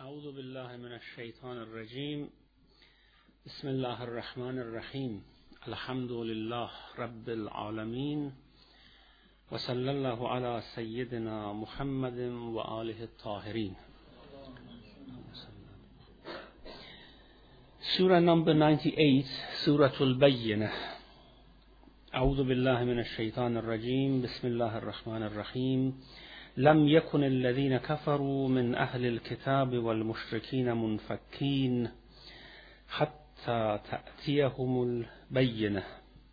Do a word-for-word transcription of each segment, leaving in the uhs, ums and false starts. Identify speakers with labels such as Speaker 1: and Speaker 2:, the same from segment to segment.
Speaker 1: أعوذ بالله من الشيطان الرجيم بسم الله الرحمن الرحيم الحمد لله رب العالمين وصلى الله على سيدنا محمد وآله الطاهرين. Surah number ninety-eight, Surah Al-Bayyinah. أعوذ بالله من الشيطان الرجيم بسم الله الرحمن الرحيم لم يكن الذين كفروا من أهل الكتاب والمشركين منفكين حتى تأتيهم البينة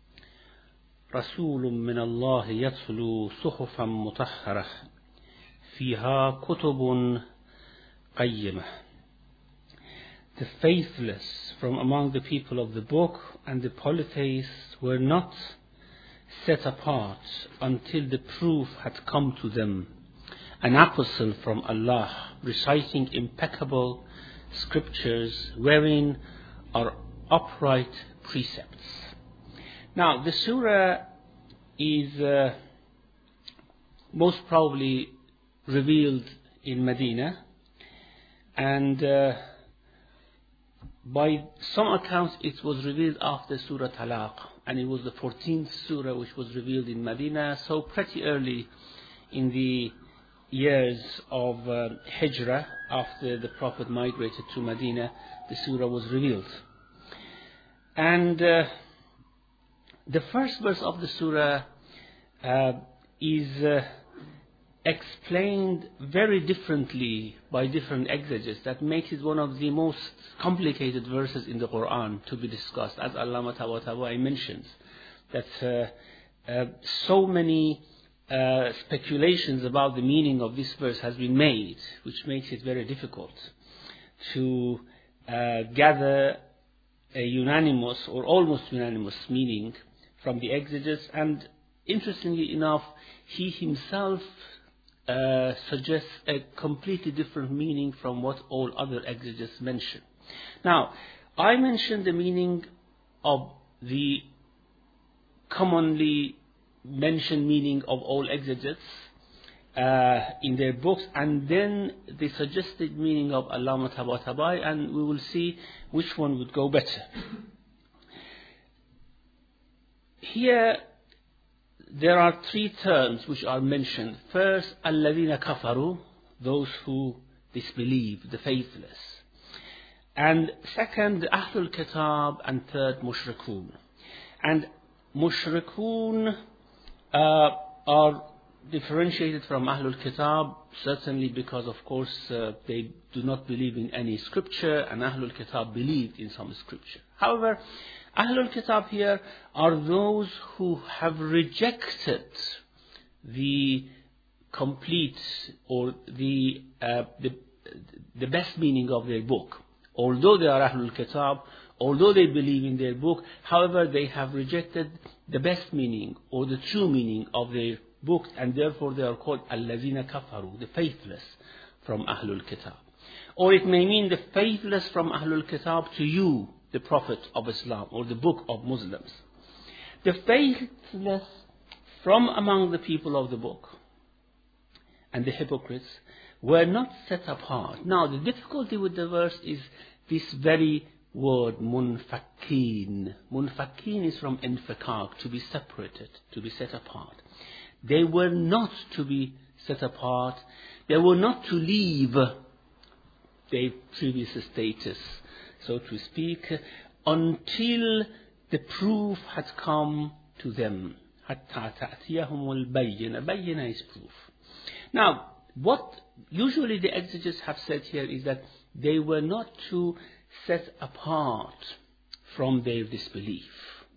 Speaker 1: رسول من الله يتلو صحفا مطهرة فيها كتب قيمة. The faithless from among the people of the book and the polytheists were not set apart until the proof had come to them, an apostle from Allah reciting impeccable scriptures wherein are upright precepts. Now the surah is uh, most probably revealed in Medina, and uh, by some accounts it was revealed after Surah Talaq, and it was the fourteenth surah which was revealed in Medina, so pretty early in the years of uh, Hijrah, after the Prophet migrated to Medina, the surah was revealed. And uh, the first verse of the surah uh, is uh, explained very differently by different exegetes. That makes it one of the most complicated verses in the Quran to be discussed, as Allama Tabatabai mentions, that uh, uh, so many Uh, speculations about the meaning of this verse has been made, which makes it very difficult to uh, gather a unanimous or almost unanimous meaning from the exegetes. And interestingly enough, he himself uh, suggests a completely different meaning from what all other exegetes mention. Now, I mentioned the meaning of the commonly mentioned meaning of all exegetes uh, in their books, and then the suggested meaning of Allama Tabatabai, and we will see which one would go better. Here there are three terms which are mentioned. First, alladhina kafaru, those who disbelieve, the faithless. And second, ahlul kitab, and third, mushrikun. And mushrikun Uh, are differentiated from Ahlul Kitab, certainly because, of course, uh, they do not believe in any scripture, and Ahlul Kitab believed in some scripture. However, Ahlul Kitab here are those who have rejected the complete or the, uh, the, the best meaning of their book. Although they are Ahlul Kitab, although they believe in their book, however, they have rejected the best meaning or the true meaning of their book, and therefore they are called Allazina Kafaru, the faithless from Ahlul Kitab. Or it may mean the faithless from Ahlul Kitab to you, the Prophet of Islam, or the book of Muslims. The faithless from among the people of the book and the hypocrites were not set apart. Now the difficulty with the verse is this very word munfakin. Munfakin is from infakak, to be separated, to be set apart. They were not to be set apart. They were not to leave their previous status, so to speak, until the proof had come to them. Hatta ta'tiyahum al-bayyinah. Bayyinah is proof. Now, what usually the exegetes have said here is that they were not to set apart from their disbelief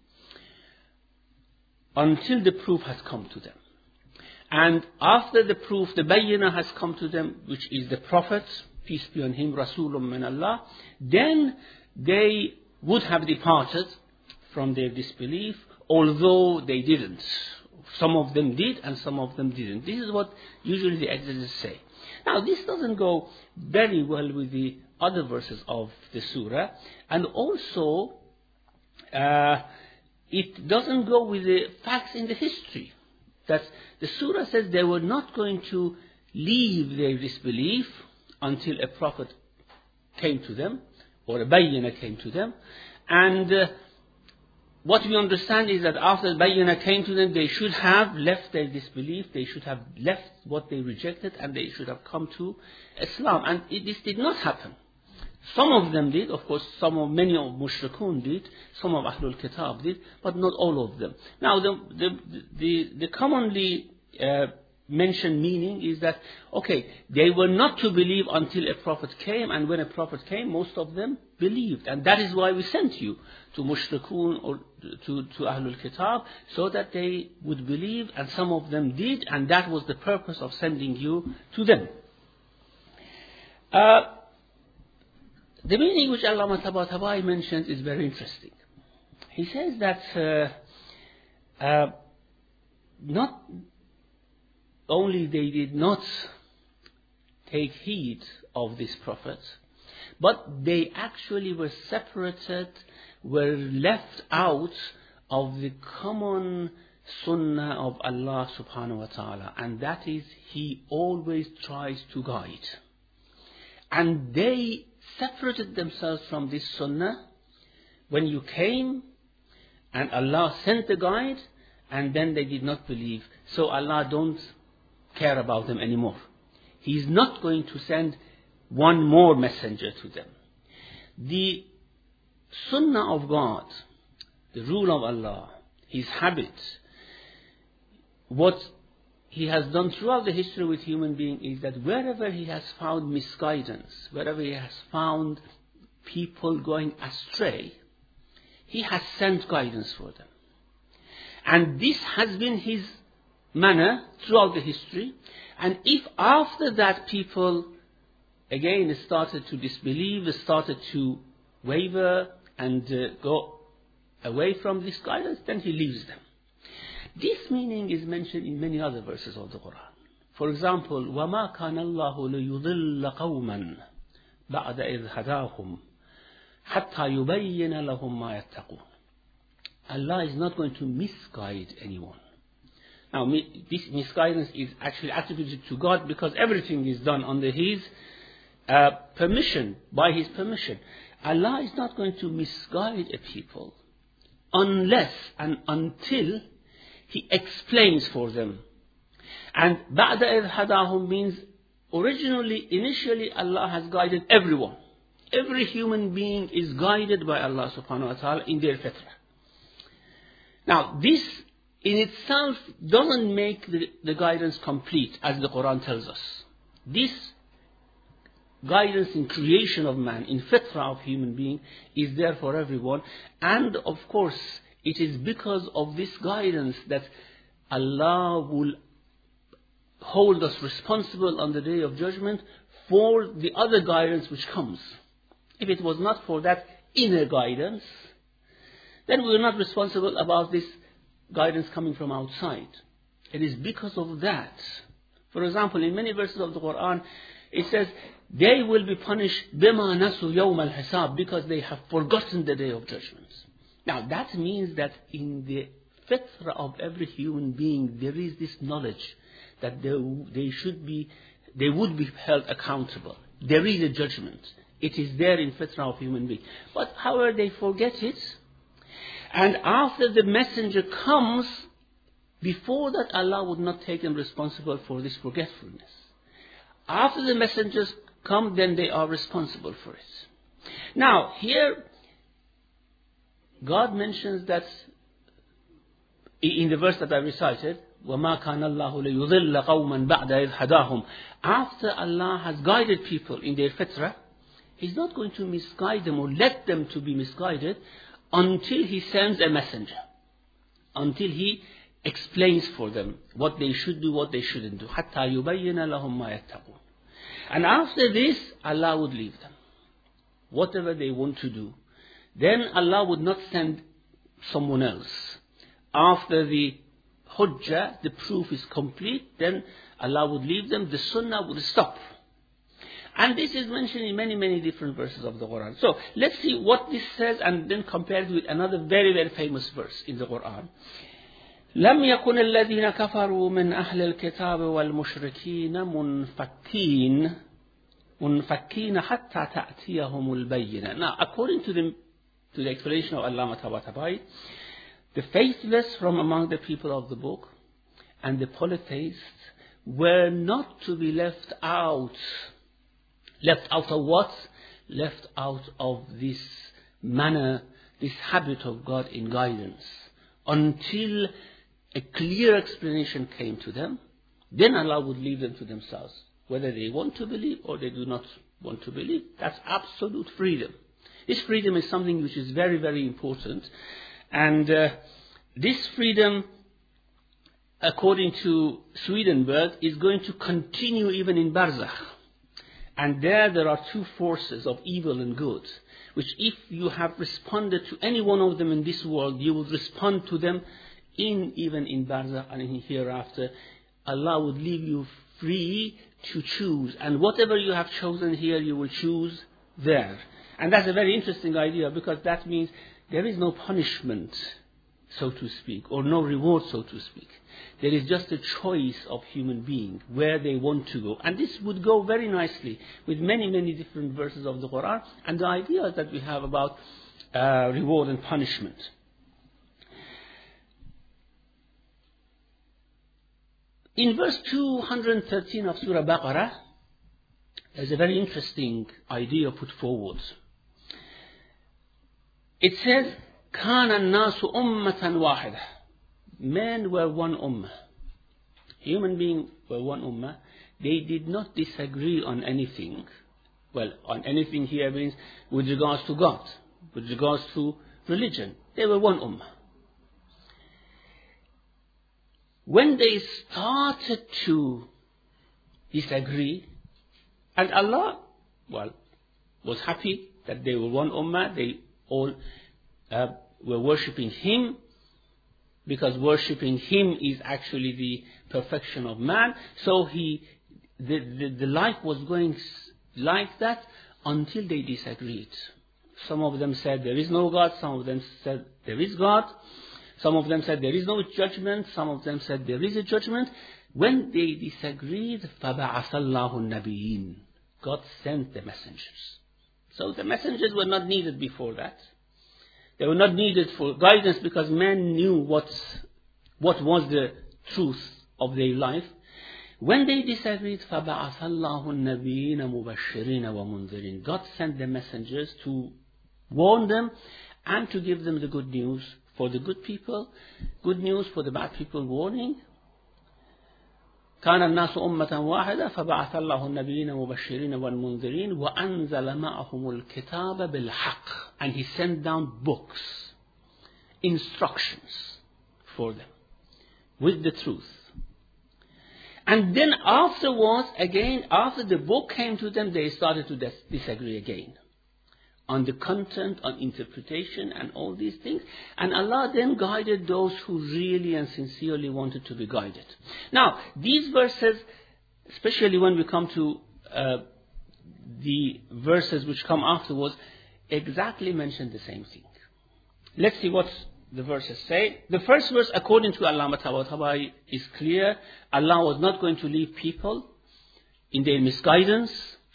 Speaker 1: until the proof has come to them. And after the proof, the bayyinah has come to them, which is the Prophet, peace be on him, Rasulun min Allah, then they would have departed from their disbelief, although they didn't. Some of them did and some of them didn't. This is what usually the exegetes say. Now this doesn't go very well with the other verses of the surah, and also uh, it doesn't go with the facts in the history. That the surah says they were not going to leave their disbelief until a prophet came to them, or a bayyinah came to them. And uh, what we understand is that after the bayyinah came to them, they should have left their disbelief, they should have left what they rejected, and they should have come to Islam. And it, this did not happen. Some of them did, of course, some of many of Mushrikun did, some of Ahlul Kitab did, but not all of them. Now, the the the, the commonly uh, mentioned meaning is that, okay, they were not to believe until a prophet came, and when a prophet came, most of them believed. And that is why we sent you to Mushrikun or to, to Ahlul Kitab, so that they would believe, and some of them did, and that was the purpose of sending you to them. Uh, The meaning which Allama Tabatabai mentions is very interesting. He says that uh, uh, not only they did not take heed of this prophet, but they actually were separated, were left out of the common sunnah of Allah subhanahu wa ta'ala, and that is He always tries to guide. And they separated themselves from this sunnah when you came and Allah sent the guide, and then they did not believe. So Allah don't care about them anymore. He is not going to send one more messenger to them. The sunnah of God, the rule of Allah, His habit, what He has done throughout the history with human beings is that wherever He has found misguidance, wherever He has found people going astray, He has sent guidance for them. And this has been His manner throughout the history. And if after that people again started to disbelieve, started to waver and uh, go away from this guidance, then He leaves them. This meaning is mentioned in many other verses of the Quran. For example, وَمَا كَانَ اللَّهُ لِيُضِلَّ قَوْمًا بَعْدَ إِذْ هَدَاهُمْ حَتَّى يُبَيِّنَ لَهُمْ مَا يَتَّقُونَ. Allah is not going to misguide anyone. Now, this misguidance is actually attributed to God because everything is done under His uh, permission, by His permission. Allah is not going to misguide a people unless and until He explains for them. And بَعْدَ إِذْ هَدَاهُمْ means originally, initially Allah has guided everyone. Every human being is guided by Allah subhanahu wa ta'ala in their fitrah. Now this in itself doesn't make the, the guidance complete, as the Quran tells us. This guidance in creation of man, in fitrah of human being, is there for everyone. And of course, it is because of this guidance that Allah will hold us responsible on the Day of Judgment for the other guidance which comes. If it was not for that inner guidance, then we are not responsible about this guidance coming from outside. It is because of that. For example, in many verses of the Quran, it says, they will be punished بِمَا نَسُوا يَوْمَ الْحِسَابِ, because they have forgotten the Day of Judgment. Now that means that in the fitrah of every human being there is this knowledge that they, they should be, they would be held accountable. There is a judgment. It is there in fitrah of human being. But however they forget it, and after the messenger comes, before that Allah would not take them responsible for this forgetfulness. After the messengers come, then they are responsible for it. Now here God mentions that in the verse that I recited, وَمَا كَانَ اللَّهُ لِيُضِلَّ قَوْمًا بَعْدَ إِذْ هَدَاهُمْ. After Allah has guided people in their fitrah, He's not going to misguide them or let them to be misguided until He sends a messenger, until He explains for them what they should do, what they shouldn't do. حَتَّى يُبَيِّنَ لَهُمْ مَا يَتَّقُونَ. And after this, Allah would leave them. Whatever they want to do. Then Allah would not send someone else. After the hujjah, the proof is complete, then Allah would leave them, the sunnah would stop. And this is mentioned in many, many different verses of the Quran. So let's see what this says and then compare it with another very, very famous verse in the Quran. لم يكن الذين كفروا من أهل الكتاب والمشركين منفكين مُنْفَكِّينَ حَتَّى تَأْتِيَهُمُ الْبَيِّنَةُ. Now, according to the, to the explanation of Allama Tabatabai, the faithless from among the people of the book and the polytheists were not to be left out. Left out of what? Left out of this manner, this habit of God in guidance, until a clear explanation came to them. Then Allah would leave them to themselves, whether they want to believe or they do not want to believe. That's absolute freedom. This freedom is something which is very, very important. And uh, this freedom, according to Swedenborg, is going to continue even in Barzakh. And there, there are two forces of evil and good, which if you have responded to any one of them in this world, you will respond to them in even in Barzakh and in hereafter. Allah would leave you free to choose. And whatever you have chosen here, you will choose there. And that's a very interesting idea, because that means there is no punishment, so to speak, or no reward, so to speak. There is just a choice of human being where they want to go. And this would go very nicely with many, many different verses of the Quran and the ideas that we have about uh, reward and punishment. In verse two hundred thirteen of Surah Baqarah, there's a very interesting idea put forward. It says, كَانَ النَّاسُ أُمَّةً وَاحِدَةً. Men were one ummah. Human beings were one ummah. They did not disagree on anything. Well, on anything here means with regards to God, with regards to religion. They were one ummah. When they started to disagree, and Allah, well, was happy that they were one ummah, they all uh, were worshipping Him, because worshipping Him is actually the perfection of man. So he, the, the, the life was going like that until they disagreed. Some of them said there is no God, some of them said there is God. Some of them said there is no judgment. Some of them said there is a judgment. When they disagreed, فَبَعَثَ اللَّهُ النَّبِيِّينَ. God sent the messengers. So the messengers were not needed before that. They were not needed for guidance, because men knew what, what was the truth of their life. When they disagreed, فَبَعَثَ اللَّهُ النَّبِيِّينَ مُبَشِّرِينَ وَمُنذِرِينَ. God sent the messengers to warn them and to give them the good news. For the good people, good news; for the bad people, warning. كان الناس أمة واحدة فبعث الله النبيين مبشرين والمنذرين وأنزل معهم الكتاب بالحق. And He sent down books, instructions for them with the truth. And then afterwards, again, after the book came to them, they started to dis- disagree again. On the content, on interpretation, and all these things. And Allah then guided those who really and sincerely wanted to be guided. Now, these verses, especially when we come to uh, the verses which come afterwards, exactly mention the same thing. Let's see what the verses say. The first verse, according to Allama Tabatabai, is clear. Allah was not going to leave people in their misguidance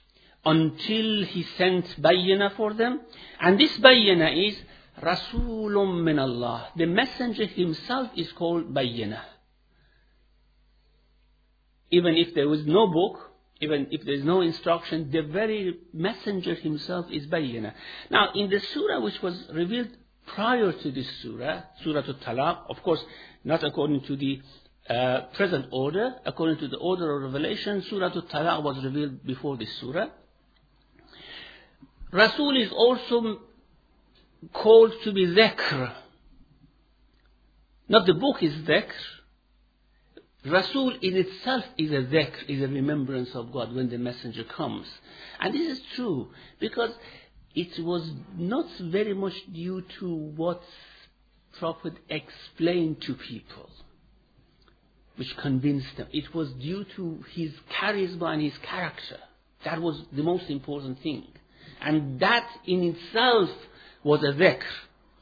Speaker 1: until He sent bayyina for them. And this bayyina is Rasulun min Allah. The messenger himself is called bayyina. Even if there was no book, even if there is no instruction, the very messenger himself is bayyina. Now, in the surah which was revealed prior to this surah, Surah Al-Talaq, of course, not according to the uh, present order, according to the order of revelation, Surah Al-Talaq was revealed before this surah. Rasul is also called to be dhikr. Not the book is dhikr. Rasul in itself is a dhikr, is a remembrance of God when the messenger comes. And this is true, because it was not very much due to what Prophet explained to people, which convinced them. It was due to his charisma and his character. That was the most important thing. And that in itself was a dhikr.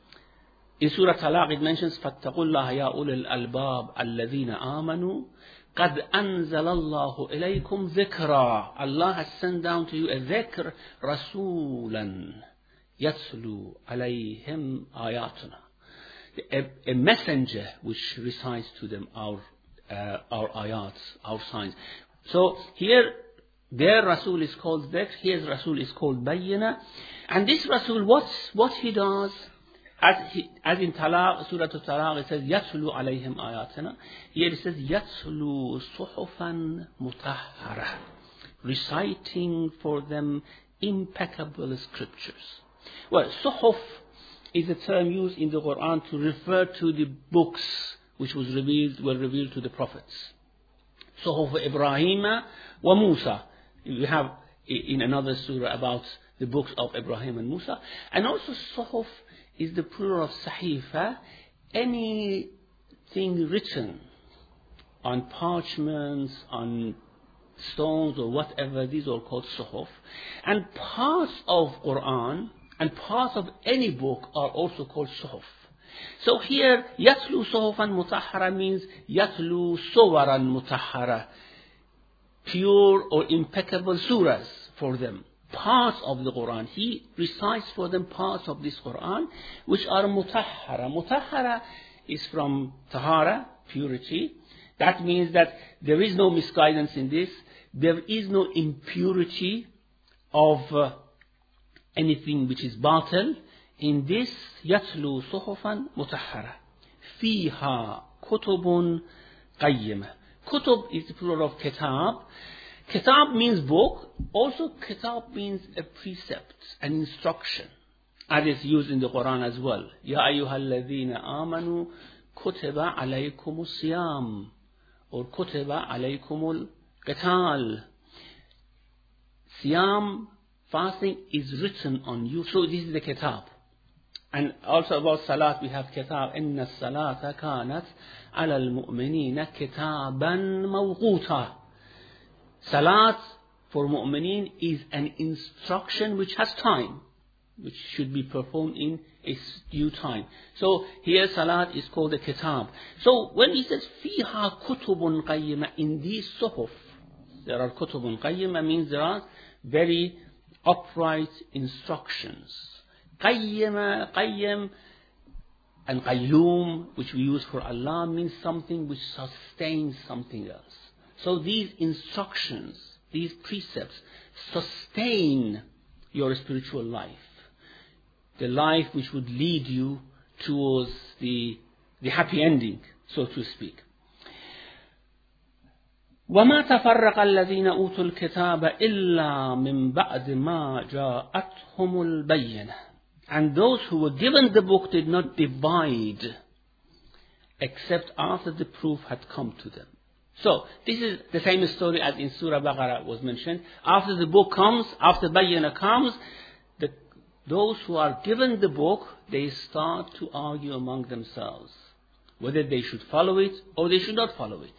Speaker 1: In Surah Talaq it mentions فَاتَّقُوا اللَّهَ يَا أُولِي الْأَلْبَابِ الَّذِينَ آمَنُوا قَدْ أَنزَلَ اللَّهُ إِلَيْكُمْ ذِكْرًا. Allah has sent down to you a dhikr, رَسُولًا يَتْلُو عَلَيْهِمْ آيَاتُنَا. A, a messenger which recites to them our uh, our ayats, our signs. So here, their Rasul is called Dhikr, his Rasul is called Bayyina. And this Rasul, what's, what he does, as, he, as in Talaq, Surah Al-Talaq, it says, يَتْلُو عَلَيْهِمْ آيَاتِنَا. Here it says, يَتْلُو صُحُفًا مُطَهَّرَةً. Reciting for them impeccable scriptures. Well, suhuf is a term used in the Quran to refer to the books which was revealed, were revealed to the prophets. Suhuf Ibrahim wa Musa. We have in another surah about the books of Ibrahim and Musa. And also Suhuf is the plural of Sahifa. Anything written on parchments, on stones or whatever, these are called Suhuf. And parts of Quran and parts of any book are also called Suhuf. So here, Yatlu Suhufan Mutahhara means Yatlu Suwaran Mutahhara, pure or impeccable surahs for them, parts of the Quran. He recites for them parts of this Quran which are Mutahhara. Mutahhara is from Tahara, purity. That means that there is no misguidance in this. There is no impurity of uh, anything which is batil. In this, يَتْلُو صُحُفًا مُطَهَّرَةً فِيهَا كُتُبٌ قَيِّمَةٌ. Kutub is the plural of kitab. Kitab means book. Also, kitab means a precept, an instruction, as is used in the Quran as well. يَا أَيُّهَا الَّذِينَ آمَنُوا كُتِبَ عَلَيْكُمُ الصِّيَامُ or كُتِبَ عَلَيْكُمُ الْقِتَالُ. Siyam, fasting, is written on you. So this is the kitab. And also about salat, we have kitab. Inna salata kanat ala al-mu'minina kitaban mawquta. Salat for mu'minin is an instruction which has time, which should be performed in a due time. So here salat is called a kitab. So when he says fiha kutubun qayyima, in these suhuf, there are kutubun qayyima means there are very upright instructions. Qayyima, qayyim, and qayyum, which we use for Allah, means something which sustains something else. So these instructions, these precepts, sustain your spiritual life. The life which would lead you towards the, the happy ending, so to speak. وَمَا تَفَرَّقَ الَّذِينَ أُوتُوا الْكِتَابَ إِلَّا مِنْ بَعْدِ مَا جَاءَتْهُمُ الْبَيِّنَةُ. And those who were given the book did not divide except after the proof had come to them. So, this is the same story as in Surah Baqarah was mentioned. After the book comes, after Bayyinah comes, the, those who are given the book, they start to argue among themselves whether they should follow it or they should not follow it.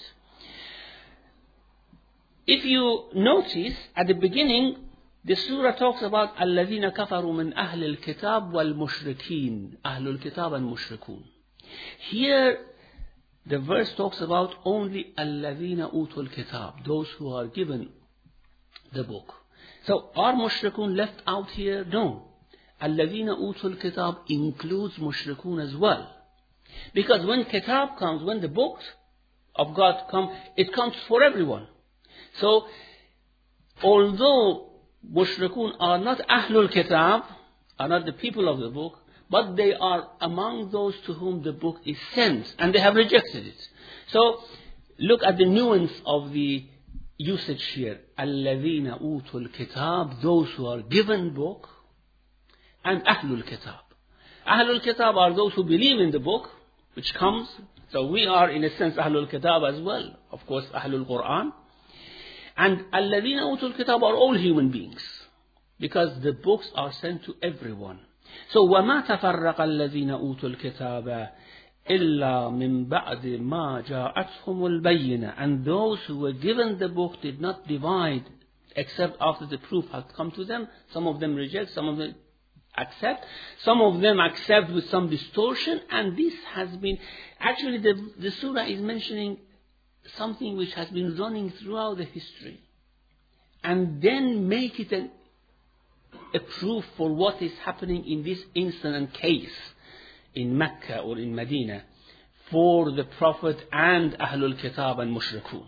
Speaker 1: If you notice, at the beginning, the surah talks about الَّذِينَ كَفَرُوا مِنْ أَهْلِ الْكِتَابِ وَالْمُشْرِكِينَ. أَهْلُ الْكِتَابِ وَالْمُشْرِكُونَ. Here, the verse talks about only الَّذِينَ أُوتُوا الْكِتَابِ, those who are given the book. So, are mushrikun left out here? No. الَّذِينَ أُوتُوا الْكِتَابِ includes mushrikun as well. Because when kitab comes, when the books of God come, it comes for everyone. So, although mushrikun are not Ahlul Kitab, are not the people of the book, but they are among those to whom the book is sent, and they have rejected it. So, look at the nuance of the usage here. الَّذِينَ أُوتُوا الْكِتَابِ, those who are given book, and Ahlul Kitab. Ahlul Kitab are those who believe in the book, which comes. So we are, in a sense, Ahlul Kitab as well. Of course, Ahlul Quran. And الَّذِينَ أُوتُوا الْكِتَابَ are all human beings, because the books are sent to everyone. So وَمَا تَفَرَّقَ الَّذِينَ أُوتُوا الْكِتَابَ إِلَّا مِنْ بَعْدِ مَا جَاءَتْهُمُ الْبَيِّنَةُ. And those who were given the book did not divide except after the proof had come to them. Some of them reject, some of them accept, some of them accept with some distortion. And this has been, actually the, the surah is mentioning something which has been running throughout the history, and then make it an, a proof for what is happening in this instant and case in Mecca or in Medina for the Prophet and Ahlul Kitab and Mushrikun.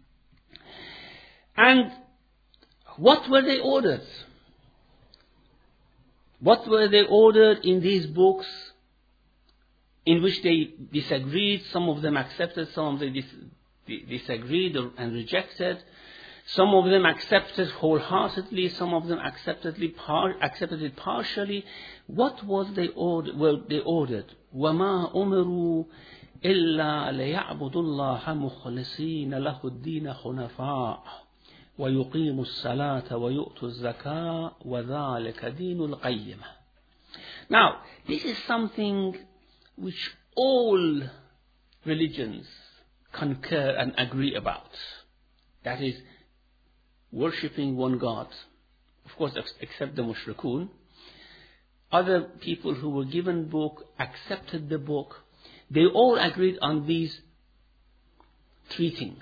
Speaker 1: And what were they ordered? What were they ordered in these books in which they disagreed? Some of them accepted, some of them dis- disagreed and rejected. Some of them accepted wholeheartedly, some of them accepted, par- accepted it partially. What was they ordered? Well, they ordered, وَمَا أُمِرُوا إِلَّا لِيَعْبُدُوا اللَّهَ مُخْلِصِينَ لَهُ الدِّينَ خُنَفَاءَ وَيُقِيمُوا الصَّلَاةَ وَيُؤْتُوا الزَّكَاةَ وَذَلِكَ دِينُ الْقَيِّمَةِ. Now, this is something which all religions concur and agree about. That is, worshipping one God. Of course, except the mushrikun. Other people who were given book, accepted the book. They all agreed on these three things.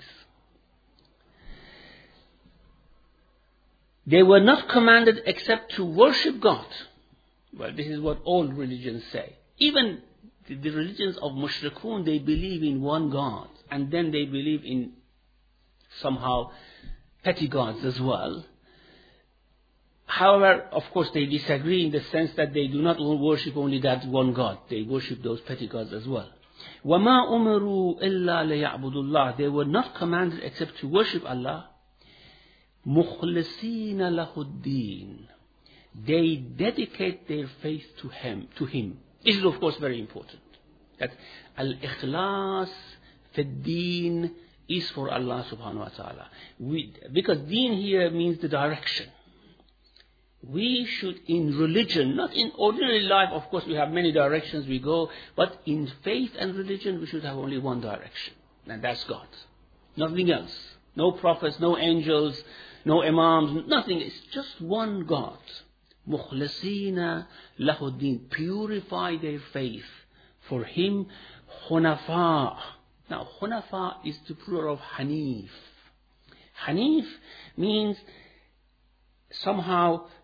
Speaker 1: They were not commanded except to worship God. Well, this is what all religions say. Even the, the religions of mushrikun, they believe in one God. And then they believe in somehow petty gods as well. However, of course, they disagree in the sense that they do not worship only that one God. They worship those petty gods as well. وَمَا أُمِرُوا إِلَّا لِيَعْبُدُوا اللَّهِ. They were not commanded except to worship Allah. مُخْلِصِينَ لَهُ الدِّينَ. They dedicate their faith to Him. To Him. This is, of course, very important. That al-ikhlas fi ad-din is for Allah subhanahu wa ta'ala. We, because deen here means the direction. We should, in religion, not in ordinary life, of course we have many directions we go, but in faith and religion we should have only one direction, and that's God. Nothing else. No prophets, no angels, no imams, nothing. It's just one God. مُخْلِصِينَ لَهُ الدِّينَ. Purify their faith for Him. خُنَفَاء. Now, Hunafa is the plural of Hanif. Hanif means somehow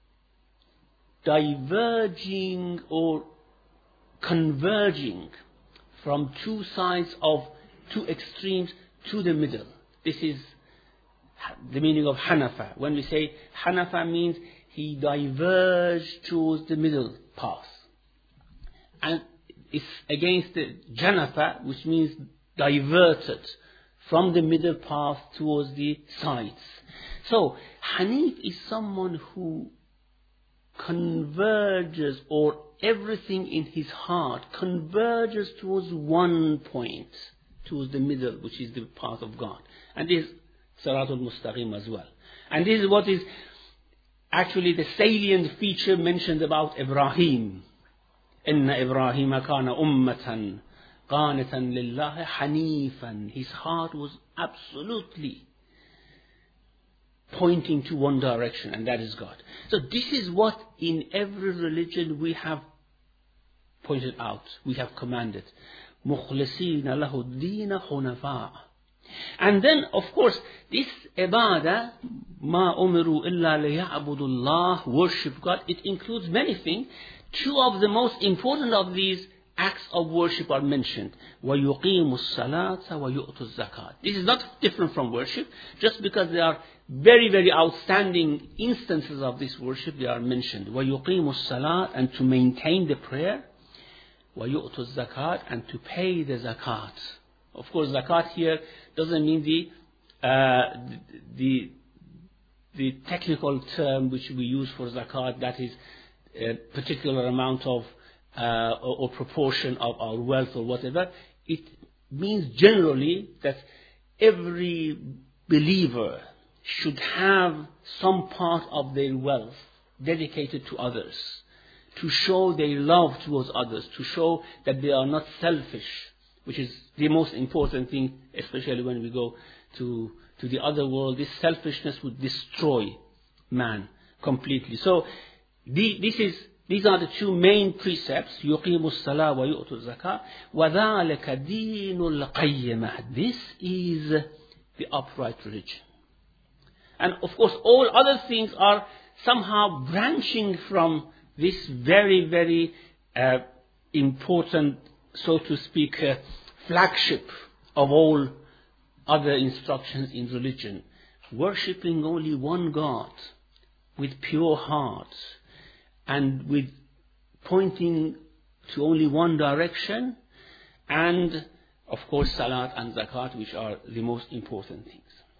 Speaker 1: diverging or converging from two sides of two extremes to the middle. This is the meaning of Hanafa. When we say Hanafa means he diverged towards the middle path. And it's against the Janafa, which means diverted from the middle path towards the sides. So, Hanif is someone who converges, or everything in his heart converges towards one point, towards the middle, which is the path of God. And this is Siratul Mustaqim as well. And this is what is actually the salient feature mentioned about Ibrahim. Inna Ibrahim kana ummatan qanitan lillahi hanifan. His heart was absolutely pointing to one direction, and that is God. So this is what in every religion we have pointed out, we have commanded. مُخْلِصِينَ لَهُ الدِّينَ خُنَفَاءَ. And then, of course, this ibadah, مَا أُمِرُوا إِلَّا لِيَعْبُدُوا اللَّهِ, worship God, it includes many things. Two of the most important of these acts of worship are mentioned. وَيُقِيمُ الصَّلَاةَ وَيُؤْتُ الزَّكَاةَ. This is not different from worship. Just because they are very, very outstanding instances of this worship, they are mentioned. وَيُقِيمُ الصَّلَاةَ, and to maintain the prayer. وَيُؤْتُ الزَّكَاةَ, and to pay the zakat. Of course, zakat here doesn't mean the, uh, the, the technical term which we use for zakat, that is a particular amount of Uh, or, or proportion of our wealth or whatever. It means generally that every believer should have some part of their wealth dedicated to others, to show their love towards others, to show that they are not selfish, which is the most important thing, especially when we go to, to the other world. This selfishness would destroy man completely. So the, this is These are the two main precepts, يُقِيمُ الصَّلَاةَ وَيُؤْتُ الزَّكَاةَ وَذَلِكَ دِينُ الْقَيِّمَةِ. This is the upright religion. And of course, all other things are somehow branching from this very, very uh, important, so to speak, uh, flagship of all other instructions in religion. Worshipping only one God with pure hearts and with pointing to only one direction, and of course salat and zakat, which are the most important things.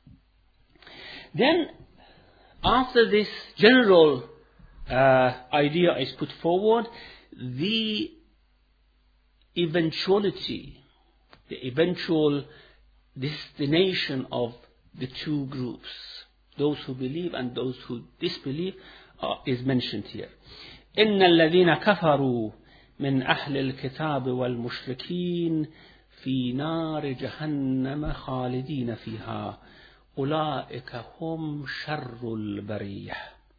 Speaker 1: Then, after this general uh, idea is put forward, the eventuality, the eventual destination of the two groups, those who believe and those who disbelieve, uh, is mentioned here. إن الذين كفروا من أهل الكتاب والمشركين في نار جهنم خالدين فيها أولئك هم شر البرية.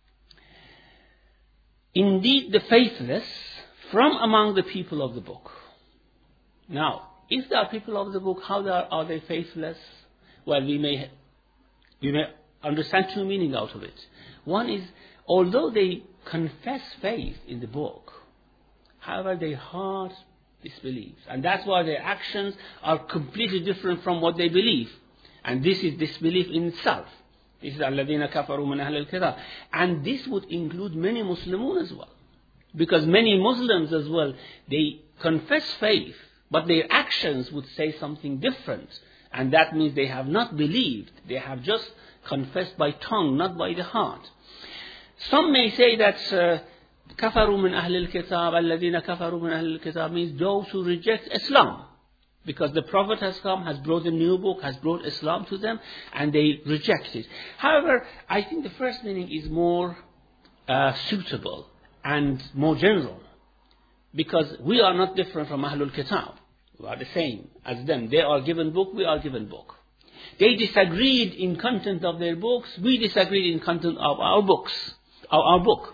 Speaker 1: Indeed, the faithless from among the people of the book. Now, if they are people of the book, how are, are they faithless? Well, we may we may understand two meanings out of it. One is, although they confess faith in the book, however, their heart disbelieves. And that's why their actions are completely different from what they believe. And this is disbelief in itself. This is الَّذِينَ كَفَرُوا مِنْ أَهْلِ الْكِتَابِ. And this would include many Muslimun as well. Because many Muslims as well, they confess faith, but their actions would say something different. And that means they have not believed. They have just confessed by tongue, not by the heart. Some may say that كَفَرُوا مِنْ أَهْلِ الْكِتَابِ الَّذِينَ كَفَرُوا مِنْ أَهْلِ الْكِتَابِ means those who reject Islam. Because the Prophet has come, has brought a new book, has brought Islam to them, and they reject it. However, I think the first meaning is more uh, suitable and more general. Because we are not different from Ahlul Kitab. We are the same as them. They are given book, we are given book. They disagreed in content of their books, we disagreed in content of our books, our, our book.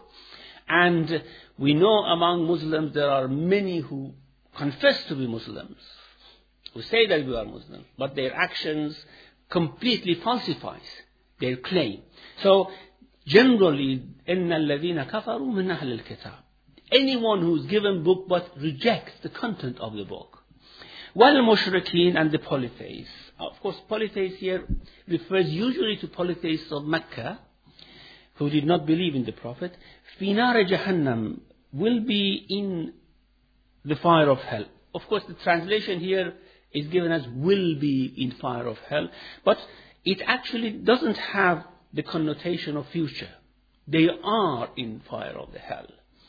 Speaker 1: And we know among Muslims there are many who confess to be Muslims, who say that we are Muslims, but their actions completely falsifies their claim. So, generally, إِنَّ الَّذِينَ كَفَرُوا مِنْ أَهْلِ الْكِتَابِ. Anyone who is given book but rejects the content of the book. وَالْمُشْرِكِينَ, and the polytheists. Of course, polytheists here refers usually to polytheists of Mecca, who did not believe in the Prophet. فِي نَارِ جَهَنَّمْ, will be in the fire of hell. Of course, the translation here is given as will be in fire of hell, but it actually doesn't have the connotation of future. They are in fire of the hell.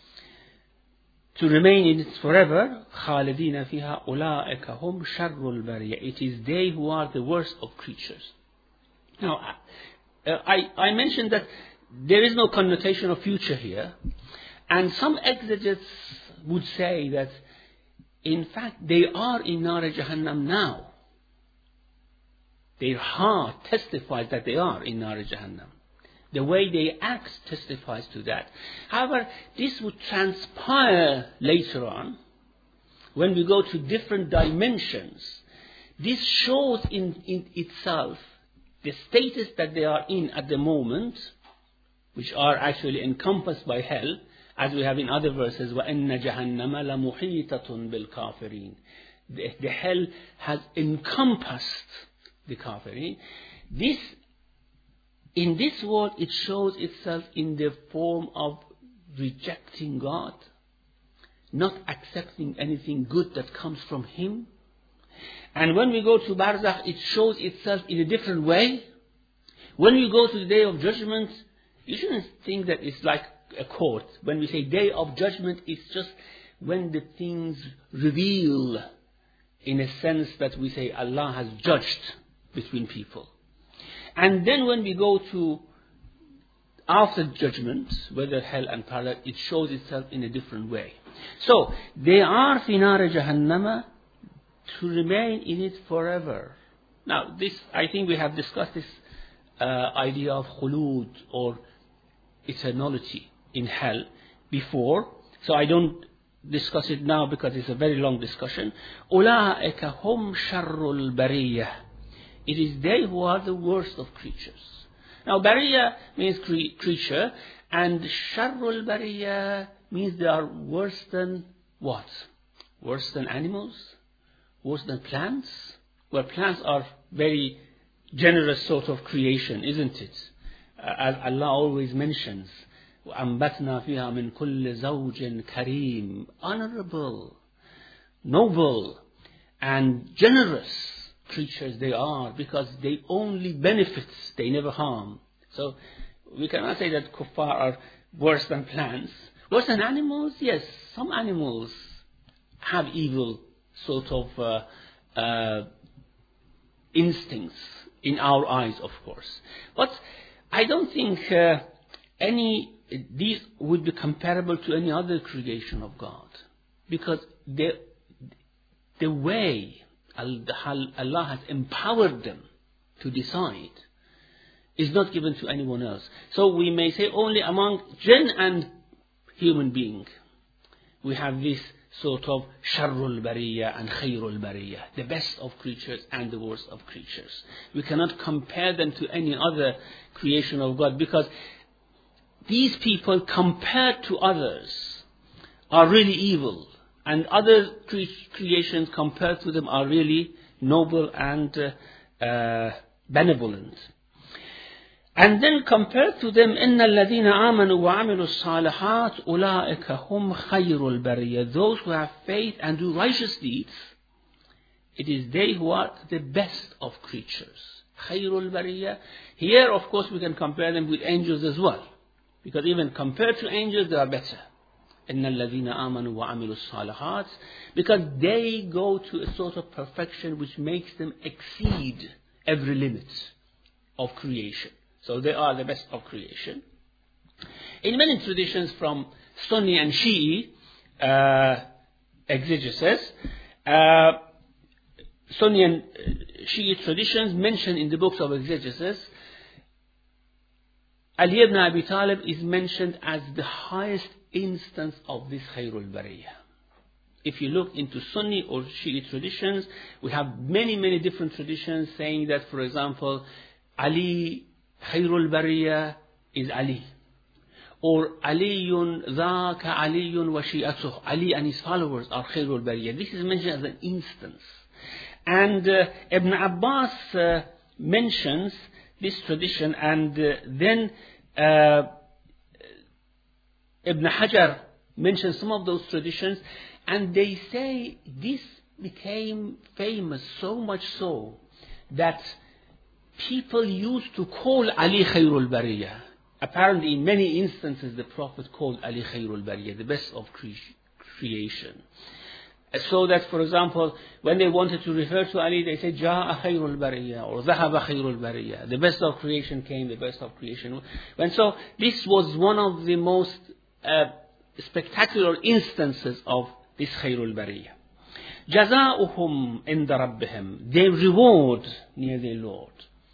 Speaker 1: To remain in it forever, خَالِدِينَ فِيهَا أُولَٰئِكَ هُمْ شَرُّ الْبَرِيَّةِ. It is they who are the worst of creatures. Now, I, I mentioned that there is no connotation of future here, and some exegetes would say that in fact, they are in Nar Jahannam now. Their heart testifies that they are in Nar Jahannam. The way they act testifies to that. However, this would transpire later on, when we go to different dimensions. This shows in, in itself the status that they are in at the moment, which are actually encompassed by hell, as we have in other verses, وَإِنَّ جَهَنَّمَ لَمُحِيطَةٌ بِالْكَافِرِينَ. The, the hell has encompassed the kafirin. This, in this world, it shows itself in the form of rejecting God, not accepting anything good that comes from Him. And when we go to Barzakh, it shows itself in a different way. When you go to the Day of Judgment, you shouldn't think that it's like a court. When we say Day of Judgment, it's just when the things reveal, in a sense that we say Allah has judged between people. And then when we go to after judgment, whether hell and paradise, it shows itself in a different way. So, they are fi nar jahannama, to remain in it forever. Now, this, I think we have discussed this uh, idea of khulud or eternality in hell before. So I don't discuss it now because it's a very long discussion. أُولَٰئِكَ هُمْ شَرُّ الْبَرِيَّةِ. It is they who are the worst of creatures. Now, bariya means cre- creature, and sharrul bariya means they are worse than what? Worse than animals? Worse than plants? Well, plants are very generous sort of creation, isn't it? Uh, as Allah always mentions, وَأَنْبَتْنَا فِيهَا مِنْ كُلِّ زَوْجٍ كَرِيمٍ. Honorable, noble, and generous creatures they are, because they only benefits, they never harm. So we cannot say that kuffar are worse than plants. Worse than animals? Yes, some animals have evil sort of uh, uh, instincts in our eyes, of course. But I don't think uh, any these would be comparable to any other creation of God, because the the way Allah has empowered them to decide is not given to anyone else. So we may say only among jinn and human being we have this sort of sharrul bariyah and khairul bariyah, the best of creatures and the worst of creatures. We cannot compare them to any other creation of God, because these people compared to others are really evil, and other cre- creations compared to them are really noble and uh, uh, benevolent. And then compared to them, إِنَّ الَّذِينَ آمَنُوا وَعَمِلُوا الصَّالِحَاتِ أُولَٰئِكَ هُمْ خَيْرُ الْبَرِيَّةِ. Those who have faith and do righteous deeds, it is they who are the best of creatures. خَيْرُ الْبَرِيَّةِ. Here, of course, we can compare them with angels as well, because even compared to angels, they are better. إِنَّ الَّذِينَ آمَنُوا وَعَمِلُوا الصَّالِحَاتِ. Because they go to a sort of perfection which makes them exceed every limit of creation. So they are the best of creation. In many traditions from Sunni and Shi'i uh, exegesis, uh, Sunni and Shi'i traditions mentioned in the books of exegesis, Ali ibn Abi Talib is mentioned as the highest instance of this Khairul Bariyah. If you look into Sunni or Shi'i traditions, we have many, many different traditions saying that, for example, Ali Khairul Bariyah is Ali. Or Aliyun dhaka Aliyun wa shi'atuh. Ali and his followers are Khairul Bariyah. This is mentioned as an instance. And uh, Ibn Abbas uh, mentions this tradition, and uh, then uh, Ibn Hajar mentions some of those traditions, and they say this became famous so much so that people used to call Ali Khairul Bariyah. Apparently, in many instances, the Prophet called Ali Khairul Bariyah, the best of cre- creation. So that, for example, when they wanted to refer to Ali, they said, Ja'a Khairul Bariyah, or Zahaba Khairul Bariyah. The best of creation came, the best of creation. And so, this was one of the most uh, spectacular instances of this Khairul Bariyah. Jaza'uhum inda rabbihim. Their reward near their Lord.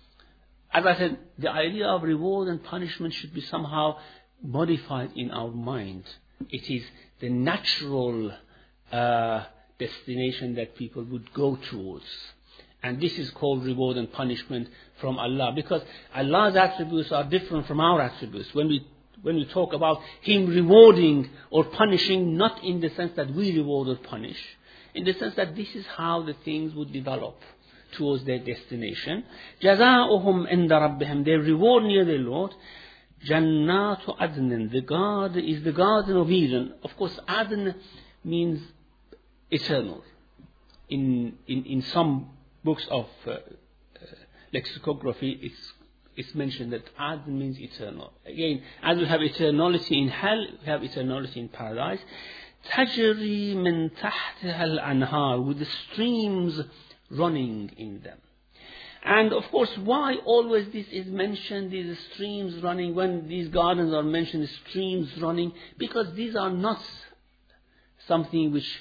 Speaker 1: As I said, the idea of reward and punishment should be somehow modified in our mind. It is the natural uh, destination that people would go towards. And this is called reward and punishment from Allah, because Allah's attributes are different from our attributes. When we when we talk about Him rewarding or punishing, not in the sense that we reward or punish, in the sense that this is how the things would develop towards their destination. جَزَاؤُهُمْ عِنْدَ رَبِّهِمْ. Their reward near their Lord. جَنَّاتُ عَدْنٍ. The garden is the Garden of Eden. Of course, Adn means eternal. In in, in some books of uh, uh, lexicography, it's it's mentioned that Adn means eternal. Again, as we have eternality in hell, we have eternality in paradise. تَجْرِي مِنْ تَحْتِهَا الْأَنْهَارُ. With the streams running in them. And of course, why always this is mentioned, these streams running, when these gardens are mentioned, streams running? Because these are not something which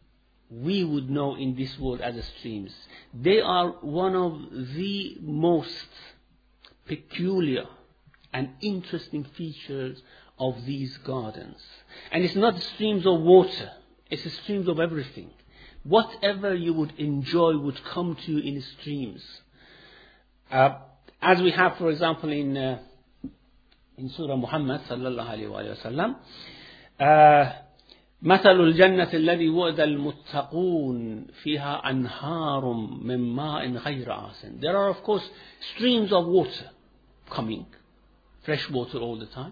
Speaker 1: we would know in this world as streams. They are one of the most peculiar and interesting features of these gardens. And it's not streams of water, it's streams of everything. Whatever you would enjoy would come to you in streams. Uh, as we have, for example, in uh, in Surah Muhammad sallallahu alayhi wa sallam, uh, مثل الجنة الذي وعد المتقون فيها أنهار من ماء غير آسن. There are, of course, streams of water coming, fresh water all the time.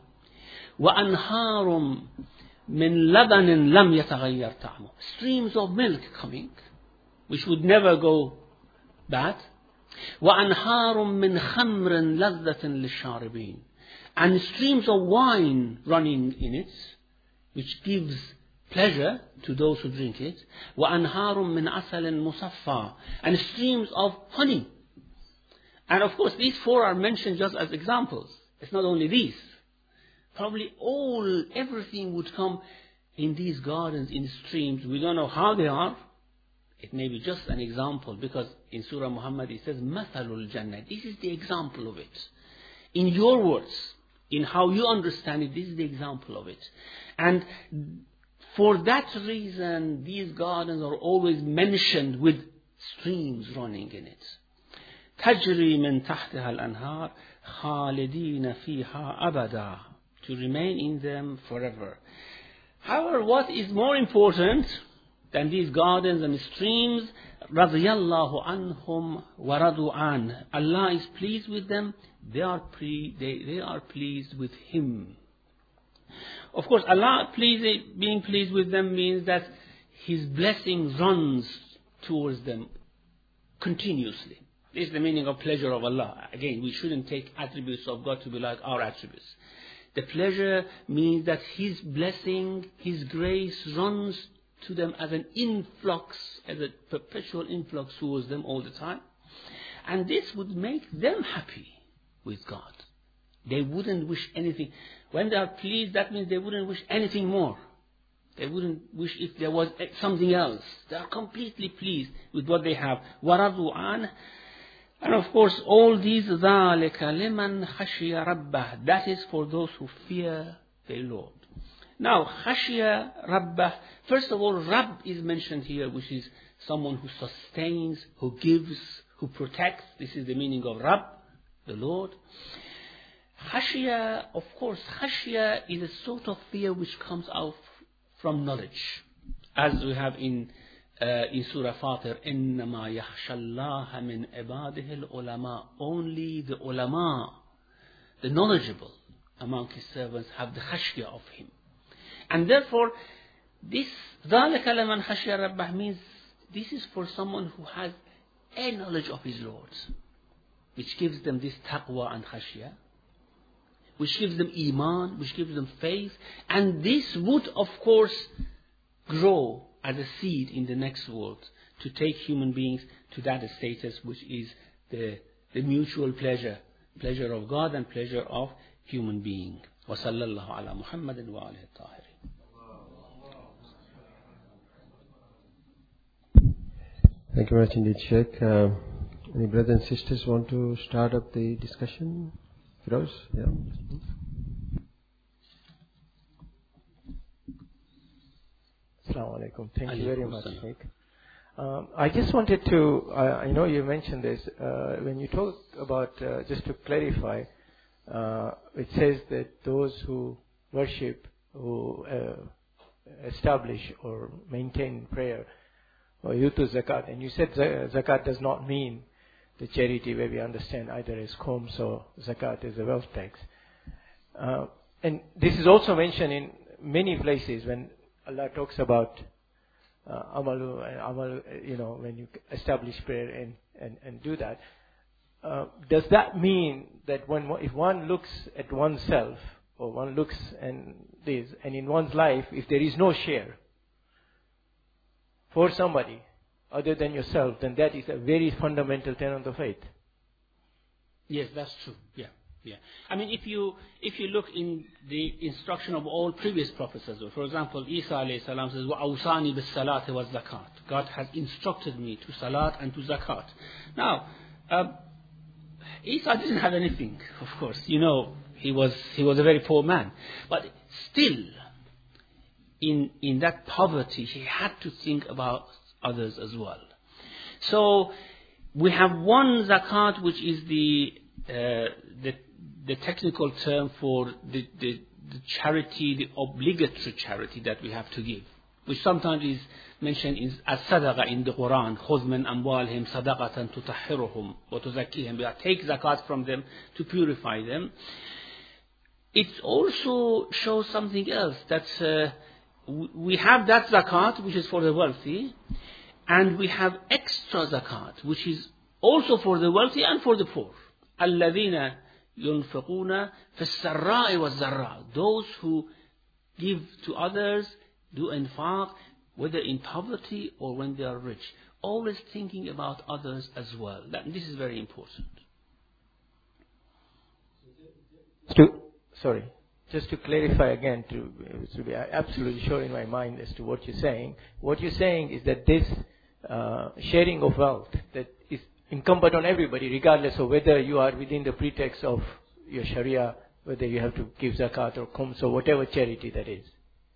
Speaker 1: وأنهار من لبن لم يتغير طعمه. Streams of milk coming, which would never go bad. وأنهار من خمر لذة للشاربين. And streams of wine running in it, which gives pleasure to those who drink it. وأنهار من عسل مصفى. And streams of honey. And of course, these four are mentioned just as examples. It's not only these. Probably all, everything would come in these gardens, in streams. We don't know how they are. It may be just an example, because in Surah Muhammad it says, Mathalul Jannah. This is the example of it. In your words, in how you understand it, this is the example of it. And for that reason, these gardens are always mentioned with streams running in it. تجري من تحتها الأنهار خالدين فيها أبدا. To remain in them forever. However, what is more important than these gardens and streams, رضي الله عنهم ورضوا عنه. Allah is pleased with them, they are, pre, they, they are pleased with Him. Of course, Allah pleased, being pleased with them means that His blessing runs towards them continuously. This is the meaning of pleasure of Allah. Again, we shouldn't take attributes of God to be like our attributes. The pleasure means that His blessing, His grace runs to them as an influx, as a perpetual influx towards them all the time. And this would make them happy with God. They wouldn't wish anything. When they are pleased, that means they wouldn't wish anything more. They wouldn't wish if there was something else. They are completely pleased with what they have. وَرَضُوا عَنْهُ. And of course, all these ذَلِكَ لِمَنْ خَشِيَ رَبَّهُ. That is for those who fear their Lord. Now, خَشِيَ رَبَّهُ. First of all, Rabb is mentioned here, which is someone who sustains, who gives, who protects. This is the meaning of Rabb, the Lord. Khashya, of course, khashya is a sort of fear which comes out from knowledge. As we have in uh, in Surah Fatir, إِنَّمَا يَخْشَى اللَّهَ مِنْ عِبَادِهِ الْعُلَمَاءِ. Only the ulama, the knowledgeable among His servants, have the khashya of Him. And therefore, this ذَلِكَ لَمَنْ خَشْيَ رَبَّهُ means this is for someone who has a knowledge of his Lord, which gives them this taqwa and khashya, which gives them iman, which gives them faith. And this would, of course, grow as a seed in the next world to take human beings to that status which is the, the mutual pleasure, pleasure of God and pleasure of human being. وصلى الله على محمد وآله الطاهرين.
Speaker 2: Thank you very much indeed, Sheikh. Uh, any brothers and sisters want to start up the discussion? Firoz? Yeah.
Speaker 3: Assalamu alaikum. Thank you very much, Sheikh. Um, I just wanted to, uh, I know you mentioned this, uh, when you talk about, uh, just to clarify, uh, it says that those who worship, who uh, establish or maintain prayer, or yutu zakat, and you said zakat does not mean the charity where we understand either as khums or zakat as a wealth tax. Uh, and this is also mentioned in many places when Allah talks about uh, amalu and amal, you know, when you establish prayer and, and, and do that. Uh, does that mean that when if one looks at oneself, or one looks and this, and in one's life, if there is no share for somebody other than yourself, then that is a very fundamental tenet of faith?
Speaker 1: Yes, that's true. Yeah, yeah. I mean, if you if you look in the instruction of all previous prophets as well, for example, Isa alayhi salam says, "Wa'awsani bis salati wa zakat." God has instructed me to salat and to zakat. Now, uh, Isa didn't have anything, of course. You know, He was he was a very poor man, but still, in in that poverty, he had to think about others as well. So we have one zakat, which is the uh, the the technical term for the, the the charity, the obligatory charity that we have to give, which sometimes is mentioned in, as sadaqah in the Quran. خُذْ مِنْ أَمْوَالِهِمْ صَدَقَةً تُطَهِّرُهُمْ وَتُزَكِّيهِمْ بِهَا. Take zakat from them to purify them. It also shows something else, that uh, we have that zakat, which is for the wealthy, and we have extra zakat, which is also for the wealthy and for the poor. الَّذِينَ يُنْفِقُونَ فِي السَّرَّاءِ وَالزَّرَّاءِ. Those who give to others, do infaq, whether in poverty or when they are rich. Always thinking about others as well. That, this is very important.
Speaker 3: To, sorry, just to clarify again, to, to be absolutely sure in my mind as to what you're saying. What you're saying is that this uh, sharing of wealth that is incumbent on everybody, regardless of whether you are within the pretext of your Sharia, whether you have to give zakat or khums or whatever charity that is.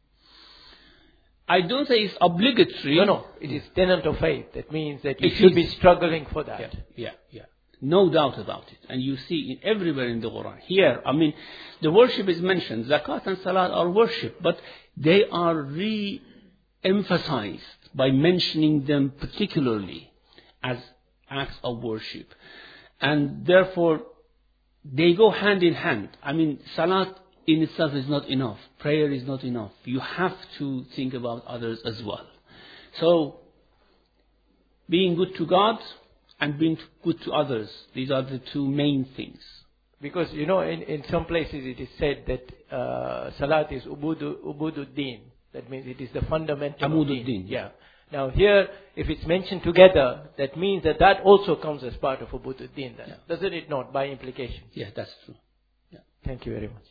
Speaker 1: I don't say it's obligatory.
Speaker 3: No, no, it is tenet of faith. That means that you it should is. be struggling for that.
Speaker 1: Yeah, yeah, yeah. No doubt about it. And you see it everywhere in the Quran. Here, I mean, the worship is mentioned. Zakat and Salat are worship, but they are re-emphasized by mentioning them particularly as acts of worship. And therefore, they go hand in hand. I mean, Salat in itself is not enough. Prayer is not enough. You have to think about others as well. So, being good to God and being good to others, these are the two main things.
Speaker 3: Because, you know, in, in some places it is said that uh, Salat is ubudu, ubududdin. That means it is the fundamental of deen. Yeah. Now here, if it's mentioned together, that means that that also comes as part of ubududdin, then, yeah. Doesn't it not, by implication?
Speaker 1: Yeah, that's true. Yeah.
Speaker 3: Thank you very much.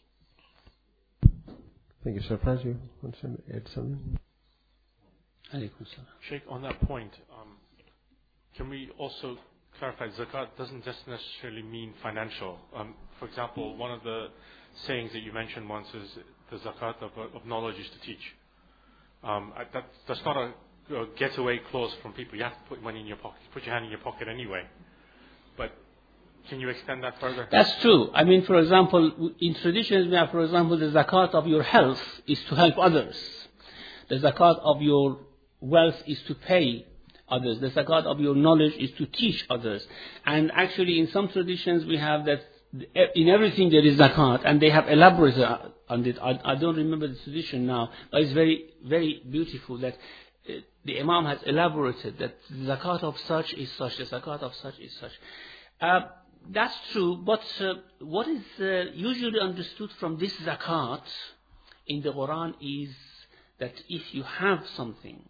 Speaker 2: Thank you, Sir Faz. You want to add something?
Speaker 4: Sheikh, on that point, um, can we also clarify, zakat doesn't just necessarily mean financial. Um, for example, one of the sayings that you mentioned once is the zakat of, of knowledge is to teach. Um, that, that's not a, a getaway clause from people. You have to put money in your pocket, put your hand in your pocket anyway. But can you extend that further?
Speaker 1: That's true. I mean, for example, in traditions we have, for example, the zakat of your health is to help others. The zakat of your wealth is to pay others. The zakat of your knowledge is to teach others. And actually in some traditions we have that in everything there is zakat, and they have elaborated on it. I, I don't remember the tradition now, but it's very, very beautiful that uh, the Imam has elaborated that the zakat of such is such, the zakat of such is such. Uh, that's true, but uh, what is uh, usually understood from this zakat in the Quran is that if you have something,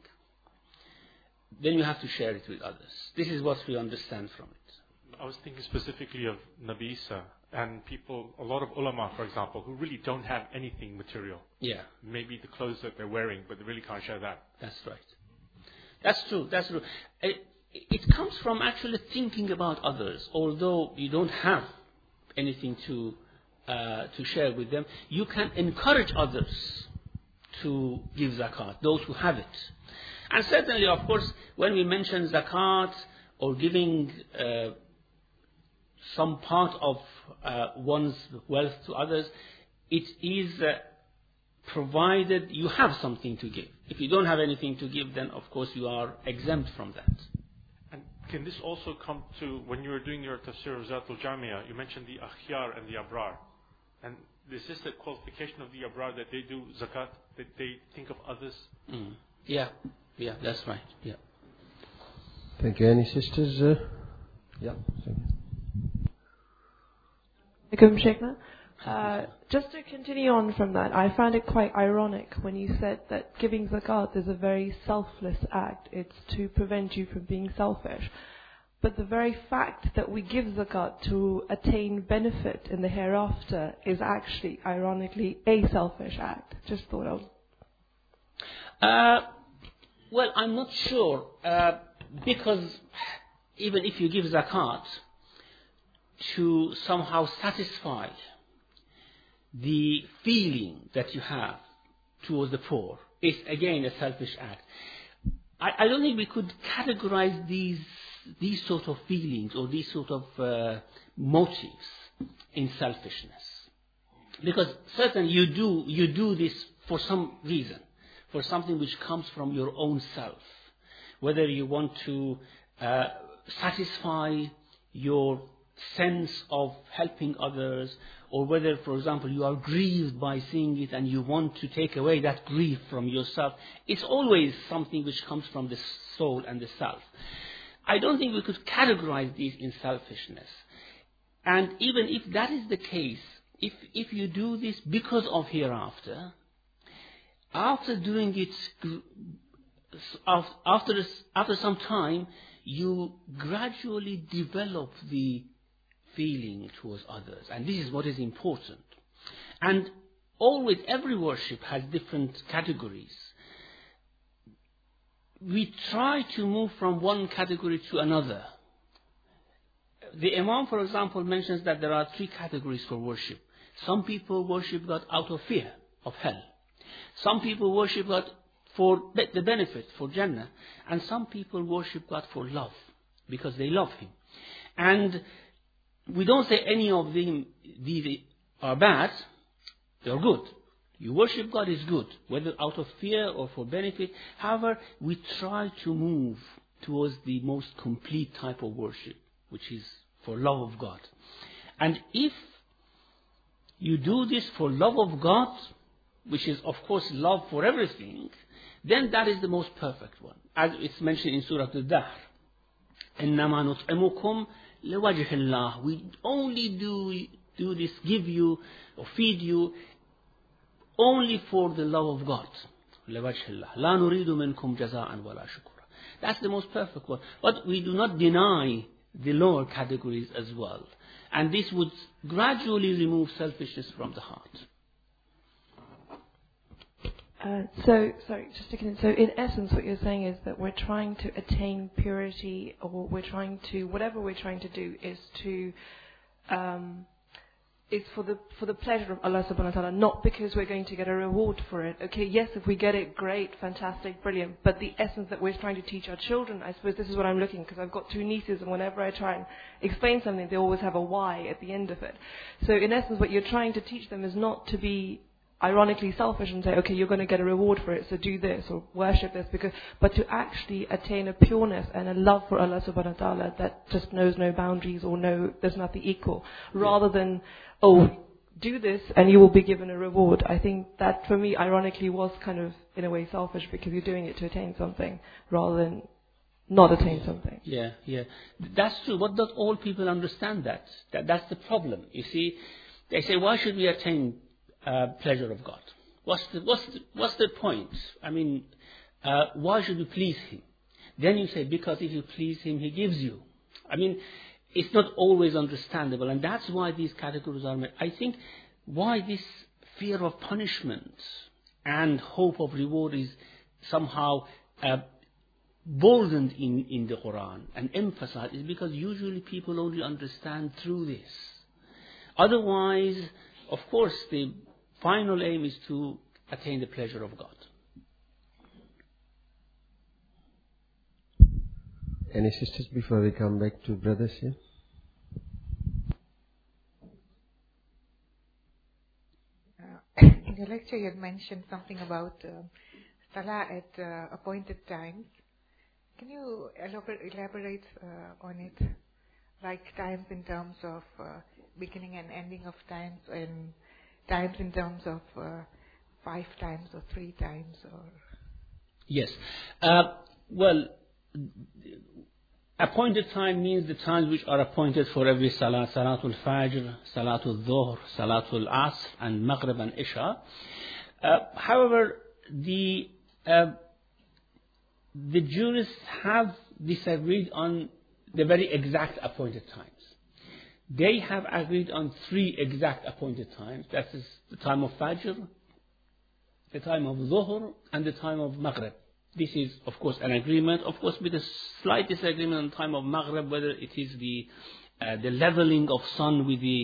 Speaker 1: then you have to share it with others. This is what we understand from it.
Speaker 4: I was thinking specifically of Nabi Isa and people, a lot of ulama, for example, who really don't have anything material.
Speaker 1: Yeah.
Speaker 4: Maybe the clothes that they're wearing, but they really can't share that.
Speaker 1: That's right. That's true. That's true. It, it comes from actually thinking about others. Although you don't have anything to uh, to share with them, you can encourage others to give zakat, those who have it. And certainly, of course, when we mention zakat or giving uh, some part of uh, one's wealth to others, it is uh, provided you have something to give. If you don't have anything to give, then of course you are exempt from that.
Speaker 4: And can this also come to, when you were doing your tafsir of Zatul Jamia, you mentioned the akhyar and the abrar. And is this the qualification of the abrar, that they do zakat, that they think of others?
Speaker 1: Mm. Yeah, yeah, that's right. Yeah.
Speaker 2: Thank you. Any sisters? Uh, yeah.
Speaker 5: Uh, just to continue on from that, I found it quite ironic when you said that giving zakat is a very selfless act. It's to prevent you from being selfish. But the very fact that we give zakat to attain benefit in the hereafter is actually, ironically, a selfish act. Just thought I was...
Speaker 1: Uh, well, I'm not sure, uh, because even if you give zakat to somehow satisfy the feeling that you have towards the poor is again a selfish act. I, I don't think we could categorize these these sort of feelings or these sort of uh, motives in selfishness, because certainly you do you do this for some reason, for something which comes from your own self, whether you want to uh, satisfy your sense of helping others, or whether, for example, you are grieved by seeing it and you want to take away that grief from yourself. It's always something which comes from the soul and the self. I don't think we could categorize these in selfishness. And even if that is the case, if if you do this because of hereafter, after doing it, after after some time, you gradually develop the feeling towards others, and this is what is important. And always, every worship has different categories. We try to move from one category to another. The Imam, for example, mentions that there are three categories for worship. Some people worship God out of fear of hell. Some people worship God for the benefit, for Jannah. And some people worship God for love, because they love Him. And we don't say any of them these are bad, they are good. You worship God is good, whether out of fear or for benefit. However, we try to move towards the most complete type of worship, which is for love of God. And if you do this for love of God, which is of course love for everything, then that is the most perfect one. As it's mentioned in Surah Al-Dahr. إِنَّمَا نُطْعِمُكُمْ لِوَجْهِ اللَّهِ. We only do, do this, give you or feed you only for the love of God. لِوَجْهِ اللَّهِ لَا نُرِيدُ مِنْكُمْ جَزَاءً وَلَا شُكُرًا. That's the most perfect one. But we do not deny the lower categories as well. And this would gradually remove selfishness from the heart.
Speaker 5: Uh, so, sorry, just to continue. So, in essence, what you're saying is that we're trying to attain purity, or we're trying to, whatever we're trying to do is to, um, is for the for the pleasure of Allah subhanahu wa ta'ala, not because we're going to get a reward for it. Okay, yes, if we get it, great, fantastic, brilliant. But the essence that we're trying to teach our children, I suppose this is what I'm looking, because I've got two nieces, and whenever I try and explain something, they always have a why at the end of it. So, in essence, what you're trying to teach them is not to be ironically selfish and say, okay, you're going to get a reward for it, so do this or worship this, because, but to actually attain a pureness and a love for Allah subhanahu wa ta'ala that just knows no boundaries or no, there's nothing equal, rather than, oh, do this and you will be given a reward. I think that for me, ironically, was kind of in a way selfish, because you're doing it to attain something rather than not attain something.
Speaker 1: Yeah, yeah, that's true. But not all people understand that. that that's the problem. You see, they say, why should we attain Uh, pleasure of God? What's the, what's the, what's the point? I mean, uh, why should we please Him? Then you say, because if you please Him, He gives you. I mean, it's not always understandable, and that's why these categories are made. I think why this fear of punishment and hope of reward is somehow uh, boldened in, in the Quran and emphasized is because usually people only understand through this. Otherwise, of course, the final aim is to attain the pleasure of God.
Speaker 2: Any sisters before we come back to brothers here?
Speaker 6: Uh, in your lecture you had mentioned something about uh, salah at uh, appointed times. Can you elaborate, elaborate uh, on it? Like times in terms of uh, beginning and ending of times, and times in terms of uh, five times or three times, or
Speaker 1: yes. Uh, well, appointed time means the times which are appointed for every salah: Salatul Fajr, Salatul Dhuhr, Salatul Asr, and Maghrib and Isha. Uh, however, the uh, the jurists have disagreed on the very exact appointed times. They have agreed on three exact appointed times. That is the time of Fajr, the time of Dhuhr, and the time of Maghrib. This is, of course, an agreement. Of course, with a slight disagreement on the time of Maghrib, whether it is the uh, the leveling of sun with the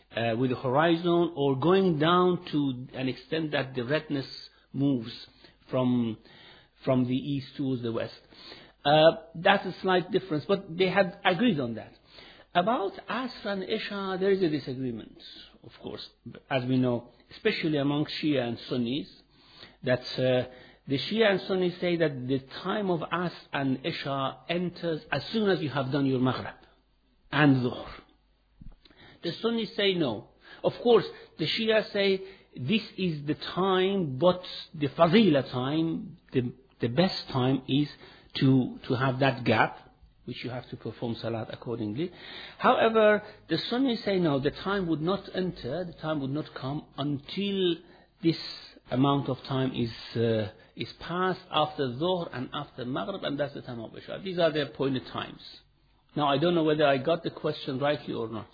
Speaker 1: uh, with the horizon, or going down to an extent that the redness moves from from the east towards the west. Uh, that's a slight difference, but they had agreed on that. About Asr and Isha, there is a disagreement, of course, as we know, especially among Shia and Sunnis, that uh, the Shia and Sunnis say that the time of Asr and Isha enters as soon as you have done your Maghrib and Dhuhr. The Sunnis say no. Of course, the Shia say this is the time, but the Fadila time, the, the best time is to, to have that gap, which you have to perform Salat accordingly. However, the Sunnis say no, the time would not enter, the time would not come until this amount of time is uh, is passed after Dhuhr and after Maghrib, and that's the time of Isha. These are their appointed times. Now, I don't know whether I got the question rightly or not.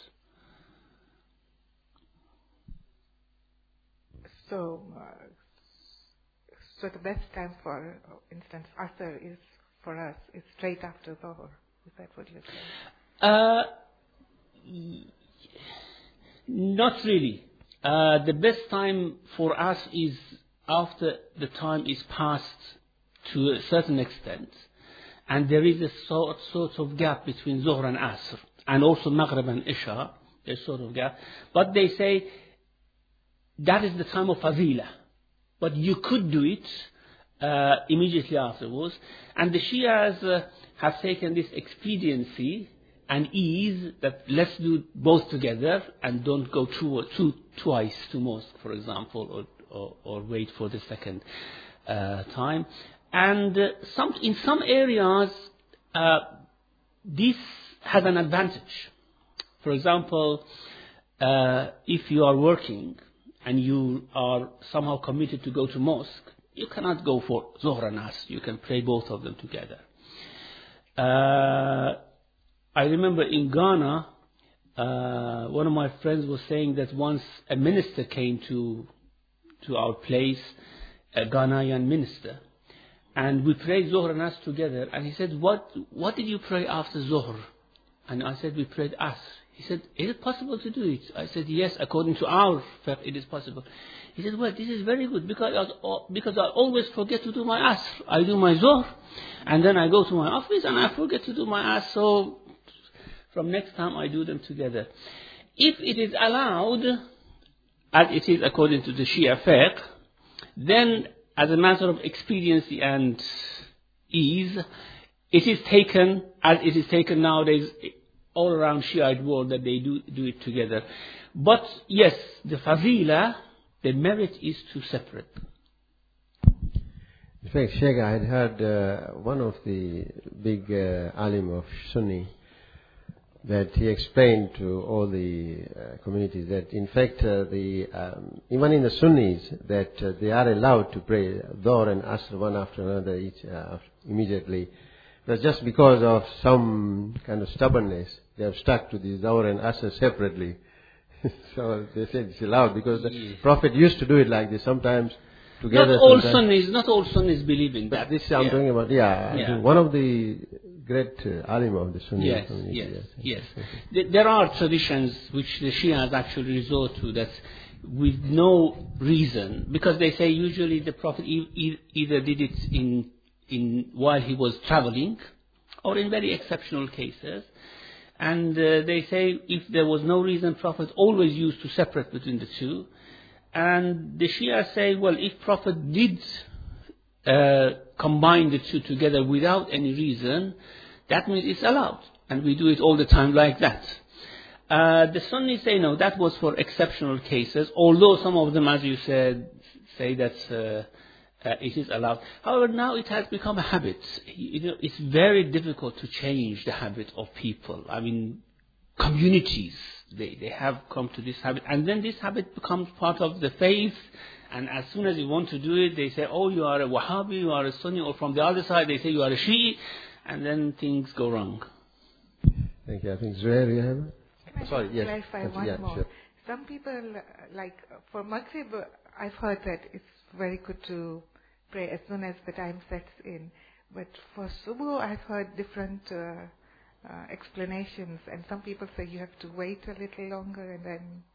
Speaker 6: So, uh, so the best time for instance, Asr is for us is straight after Dhuhr. Is that what you're saying?
Speaker 1: Uh, not really. Uh, the best time for us is after the time is passed to a certain extent, and there is a sort, sort of gap between Zuhr and Asr, and also Maghrib and Isha, there's sort of gap. But they say that is the time of Fadila. But you could do it uh, immediately afterwards. And the Shias uh, have taken this expediency and ease that let's do both together and don't go two, two, twice to mosque, for example, or, or, or wait for the second uh, time. And uh, some, in some areas, uh, this has an advantage. For example, uh, if you are working and you are somehow committed to go to mosque, you cannot go for Zuhr and Asr. You can pray both of them together. Uh, I remember in Ghana, uh, one of my friends was saying that once a minister came to to our place, a Ghanaian minister, and we prayed Zuhr and Asr together, and he said, what, what did you pray after Zuhr? And I said, we prayed Asr. He said, is it possible to do it? I said, yes, according to our faith, it is possible. He said, well, this is very good, because I, because I always forget to do my Asr. I do my Zuhr, and then I go to my office, and I forget to do my Asr, so from next time I do them together. If it is allowed, as it is according to the Shia fiqh, then as a matter of expediency and ease, it is taken, as it is taken nowadays, all around Shiite world, that they do, do it together. But yes, the fadila, the merit is to separate.
Speaker 2: In fact, Sheikh, I had heard uh, one of the big uh, alim of Sunni, that he explained to all the uh, communities that in fact uh, the um, even in the Sunnis that uh, they are allowed to pray Dhuhr and Asr one after another each uh, immediately, but just because of some kind of stubbornness they have stuck to the Dhuhr and Asr separately. So they said it's allowed because the yeah. Prophet used to do it like this sometimes together.
Speaker 1: Not all
Speaker 2: sometimes.
Speaker 1: Sunnis, not all Sunnis believe in that.
Speaker 2: But this I'm
Speaker 1: yeah.
Speaker 2: talking about. Yeah,
Speaker 1: yeah.
Speaker 2: I think one of the great uh, alim of the Sunni
Speaker 1: yes,
Speaker 2: community.
Speaker 1: yes,
Speaker 2: Yes,
Speaker 1: yes. yes. There are traditions which the Shias actually resort to that with no reason, because they say usually the Prophet e- e- either did it in in while he was traveling, or in very exceptional cases. And uh, they say if there was no reason, Prophet always used to separate between the two. And the Shia say, well, if Prophet did uh, combine the two together without any reason, that means it's allowed. And we do it all the time like that. Uh, the Sunnis say, no, that was for exceptional cases, although some of them, as you said, say that uh, uh, it is allowed. However, now it has become a habit. You know, it's very difficult to change the habit of people. I mean, communities, they, they have come to this habit. And then this habit becomes part of the faith. And as soon as you want to do it, they say, oh, you are a Wahhabi, you are a Sunni. Or from the other side, they say you are a Shi'i. And then things go wrong.
Speaker 2: Thank you. I think Zuhair, you have it?
Speaker 6: Can I
Speaker 2: Sorry,
Speaker 6: just
Speaker 2: yes.
Speaker 6: clarify
Speaker 2: That's,
Speaker 6: one
Speaker 2: yeah,
Speaker 6: more?
Speaker 2: Sure.
Speaker 6: Some people, uh, like uh, for Maghrib, uh, I've heard that it's very good to pray as soon as the time sets in. But for Subuh, I've heard different uh, uh, explanations. And some people say you have to wait a little longer and then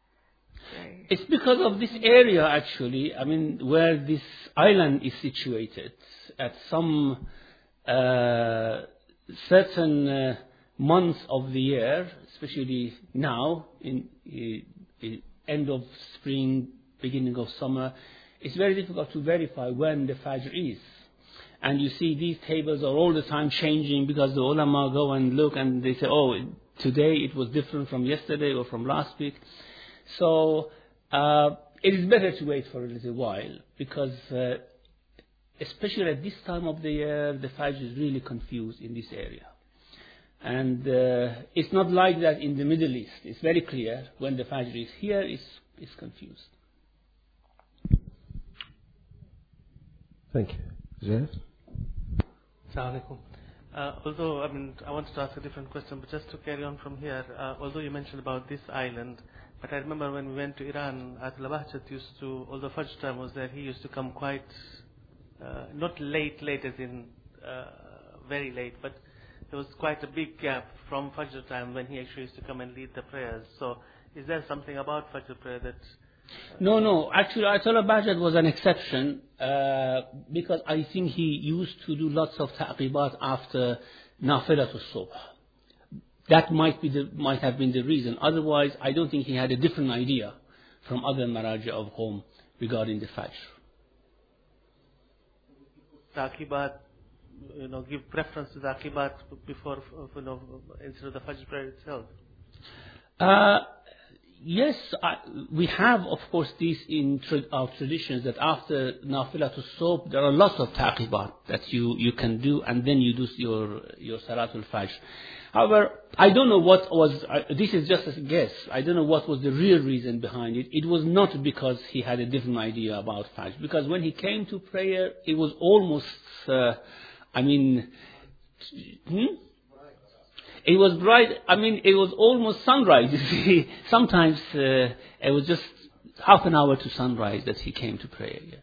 Speaker 6: Right.
Speaker 1: It's because of this area, actually. I mean, where this island is situated. At some uh, certain uh, months of the year, especially now, in the end of spring, beginning of summer, it's very difficult to verify when the Fajr is. And you see these tables are all the time changing because the ulama go and look and they say, oh, today it was different from yesterday or from last week. So uh, it is better to wait for a little while because uh, especially at this time of the year, the Fajr is really confused in this area. And uh, it's not like that in the Middle East. It's very clear when the Fajr is here, it's, it's confused.
Speaker 2: Thank you. Zaid?
Speaker 7: Assalamu alaikum. Uh, although, I mean, I wanted to ask a different question, but just to carry on from here, uh, although you mentioned about this island, but I remember when we went to Iran, Ayatollah Bahjat used to, although Fajr time was there, he used to come quite, uh, not late, late as in uh, very late, but there was quite a big gap from Fajr time when he actually used to come and lead the prayers. So, is there something about Fajr prayer that... Uh,
Speaker 1: no, no. Actually, Ayatollah Bahjat was an exception uh, because I think he used to do lots of ta'qibat after Nafilatul Subh. That might be the, might have been the reason. Otherwise, I don't think he had a different idea from other Maraja of home regarding the Fajr.
Speaker 7: Ta'qibat, you know, give preference to the Aqibat before, you know, instead of the Fajr prayer itself?
Speaker 1: Uh, yes, I, we have, of course, these in tra- our traditions that after Nafilatul Subh, there are lots of Taqibat that you, you can do, and then you do your, your Salatul Fajr. However, I don't know what was, uh, this is just a guess, I don't know what was the real reason behind it. It was not because he had a different idea about Fajr, because when he came to prayer, it was almost, uh, I mean, hmm? It was bright, I mean, it was almost sunrise, you see. Sometimes uh, it was just half an hour to sunrise that he came to prayer. Yeah.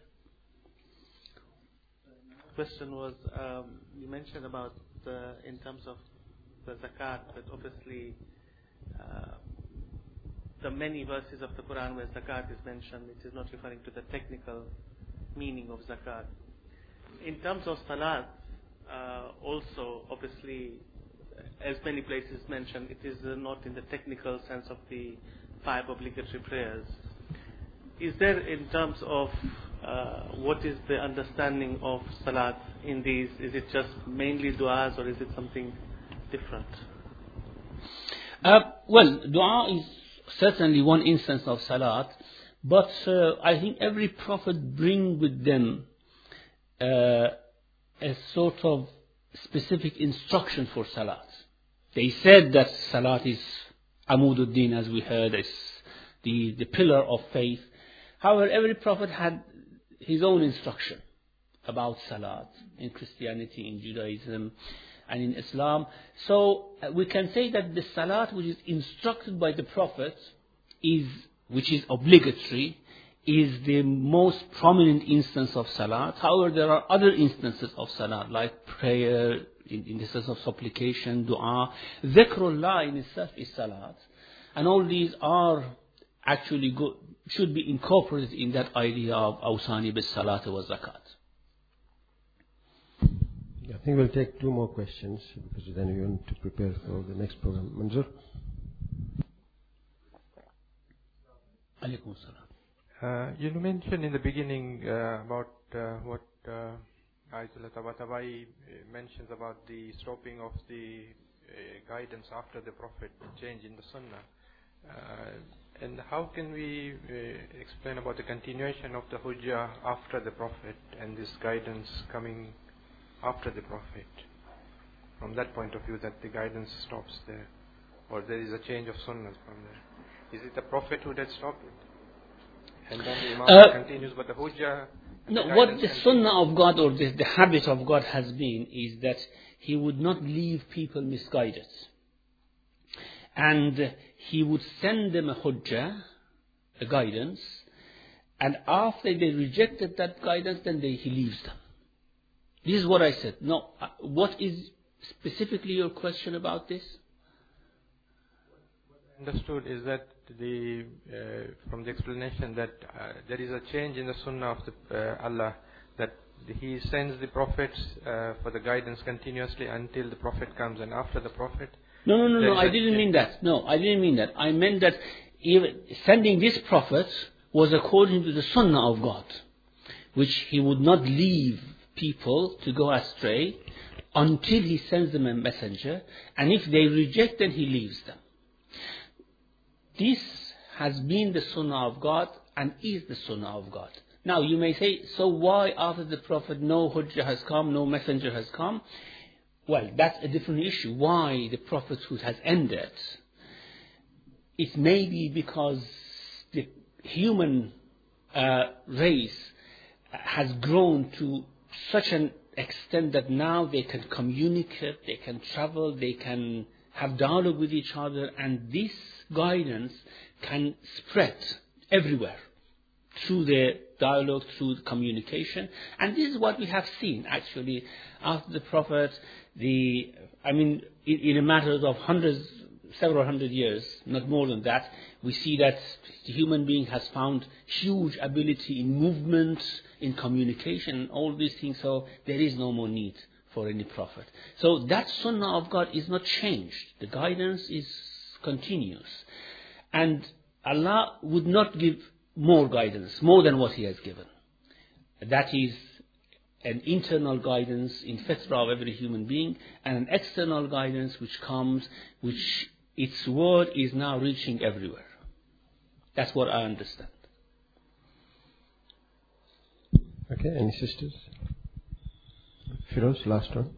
Speaker 7: The question was, um, you mentioned about, the, in terms of the zakat, that obviously uh, the many verses of the Quran where zakat is mentioned, it is not referring to the technical meaning of zakat. In terms of salat, uh, also, obviously, as many places mention, it is uh, not in the technical sense of the five obligatory prayers. Is there, in terms of uh, what is the understanding of salat in these, is it just mainly du'as or is it something different?
Speaker 1: Uh, well, dua is certainly one instance of salat, but uh, I think every prophet bring with them uh, a sort of specific instruction for salat. They said that salat is Amududdin, as we heard, is the, the pillar of faith. However, every prophet had his own instruction about salat in Christianity, in Judaism, and in Islam. So uh, we can say that the salat which is instructed by the prophet is, which is obligatory, is the most prominent instance of salat. However, there are other instances of salat, like prayer, in, in the sense of supplication, dua. Dhikrullah in itself is salat. And all these are actually go, should be incorporated in that idea of awsani bis salat wa zakat.
Speaker 2: I think we'll take two more questions because then we want to prepare for the next program. Manzur?
Speaker 1: Alaykum salam.
Speaker 8: Uh, you mentioned in the beginning uh, about uh, what uh, Ayatollah Tabatabai mentions about the stopping of the uh, guidance after the Prophet, the change in the Sunnah. Uh, and how can we uh, explain about the continuation of the Hujjah after the Prophet and this guidance coming after the Prophet? From that point of view, that the guidance stops there, or there is a change of Sunnah from there. Is it the Prophet who did stop it? And then the Imam uh, continues, but the Hujjah...
Speaker 1: No, the what the Sunnah of God or the, the habit of God has been is that He would not leave people misguided. And He would send them a Hujjah, a guidance, and after they rejected that guidance, then they, He leaves them. This is what I said. No, what is specifically your question about this?
Speaker 8: What I understood is that the uh, from the explanation that uh, there is a change in the Sunnah of the, uh, Allah, that He sends the prophets uh, for the guidance continuously until the Prophet comes, and after the Prophet.
Speaker 1: No, no, no, no. I didn't mean that. No, I didn't mean that. I meant that even sending this prophet was according to the Sunnah of God, which He would not leave people to go astray until He sends them a messenger, and if they reject, then He leaves them. This has been the Sunnah of God and is the Sunnah of God. Now you may say, so why after the Prophet no Hujjah has come, no messenger has come? Well, that's a different issue. Why the prophethood has ended? It may be because the human uh, race has grown to such an extent that now they can communicate, they can travel, they can have dialogue with each other, and this guidance can spread everywhere through the dialogue, through the communication. And this is what we have seen actually after the Prophet. The I mean, in, in a matter of hundreds, several hundred years, not more than that, we see that the human being has found huge ability in movement, in communication, all these things. So there is no more need for any prophet. So that Sunnah of God is not changed. The guidance is continuous, and Allah would not give more guidance, more than what He has given. That is an internal guidance in fitrah of every human being, and an external guidance which comes, which its word is now reaching everywhere. That's what I understand.
Speaker 2: Okay, any sisters? Firoz, last one.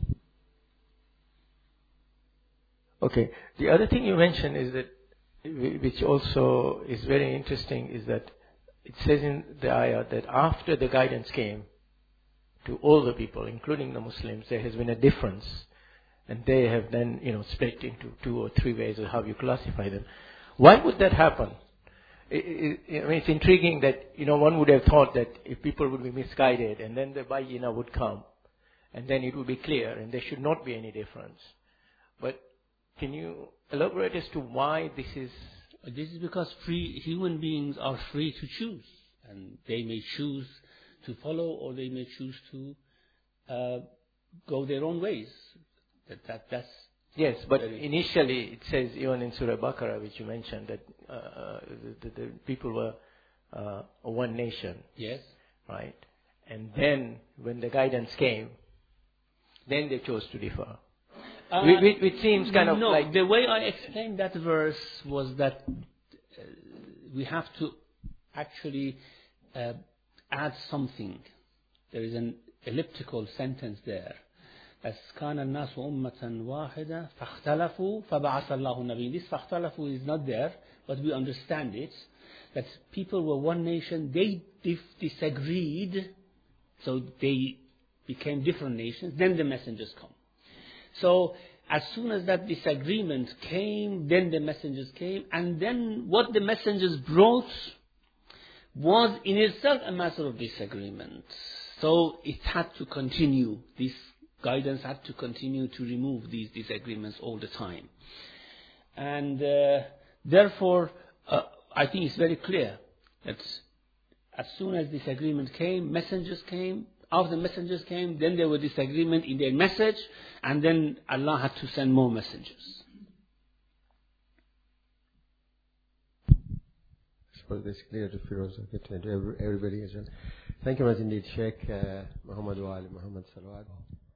Speaker 3: Okay, the other thing you mentioned is that, which also is very interesting, is that it says in the ayah that after the guidance came to all the people, including the Muslims, there has been a difference, and they have then, you know, split into two or three ways of how you classify them. Why would that happen? It, it, I mean, it's intriguing that, you know, one would have thought that if people would be misguided, and then the Bayyinah would come, and then it would be clear, and there should not be any difference. But can you elaborate as to why this is?
Speaker 1: This is because free human beings are free to choose, and they may choose to follow, or they may choose to uh, go their own ways. That, that that's
Speaker 3: yes, but initially it says even in Surah Baqarah, which you mentioned, that uh, the, the, the people were uh, one nation.
Speaker 1: Yes.
Speaker 3: Right, and then when the guidance came, then they chose to differ.
Speaker 1: Uh,
Speaker 3: Which, which seems kind of
Speaker 1: no,
Speaker 3: like...
Speaker 1: the way I explained that verse was that uh, we have to actually uh, add something. There is an elliptical sentence there. As كان الناس أمة واحدة فاختلفوا فبعث الله النبي. This فاختلفوا is not there, but we understand it. That people were one nation, they dif- disagreed, so they became different nations, then the messengers come. So, as soon as that disagreement came, then the messengers came, and then what the messengers brought was in itself a matter of disagreement. So, it had to continue. This guidance had to continue to remove these disagreements all the time. And uh, therefore, uh, I think it's very clear that as soon as disagreement came, messengers came. After the messengers came, then there was disagreement in their message, and then Allah had to send more messengers.
Speaker 2: I suppose that's clear to Firoz, okay, to everybody as well. Thank you much indeed, Sheikh uh, Muhammad Wali Muhammad Salawat.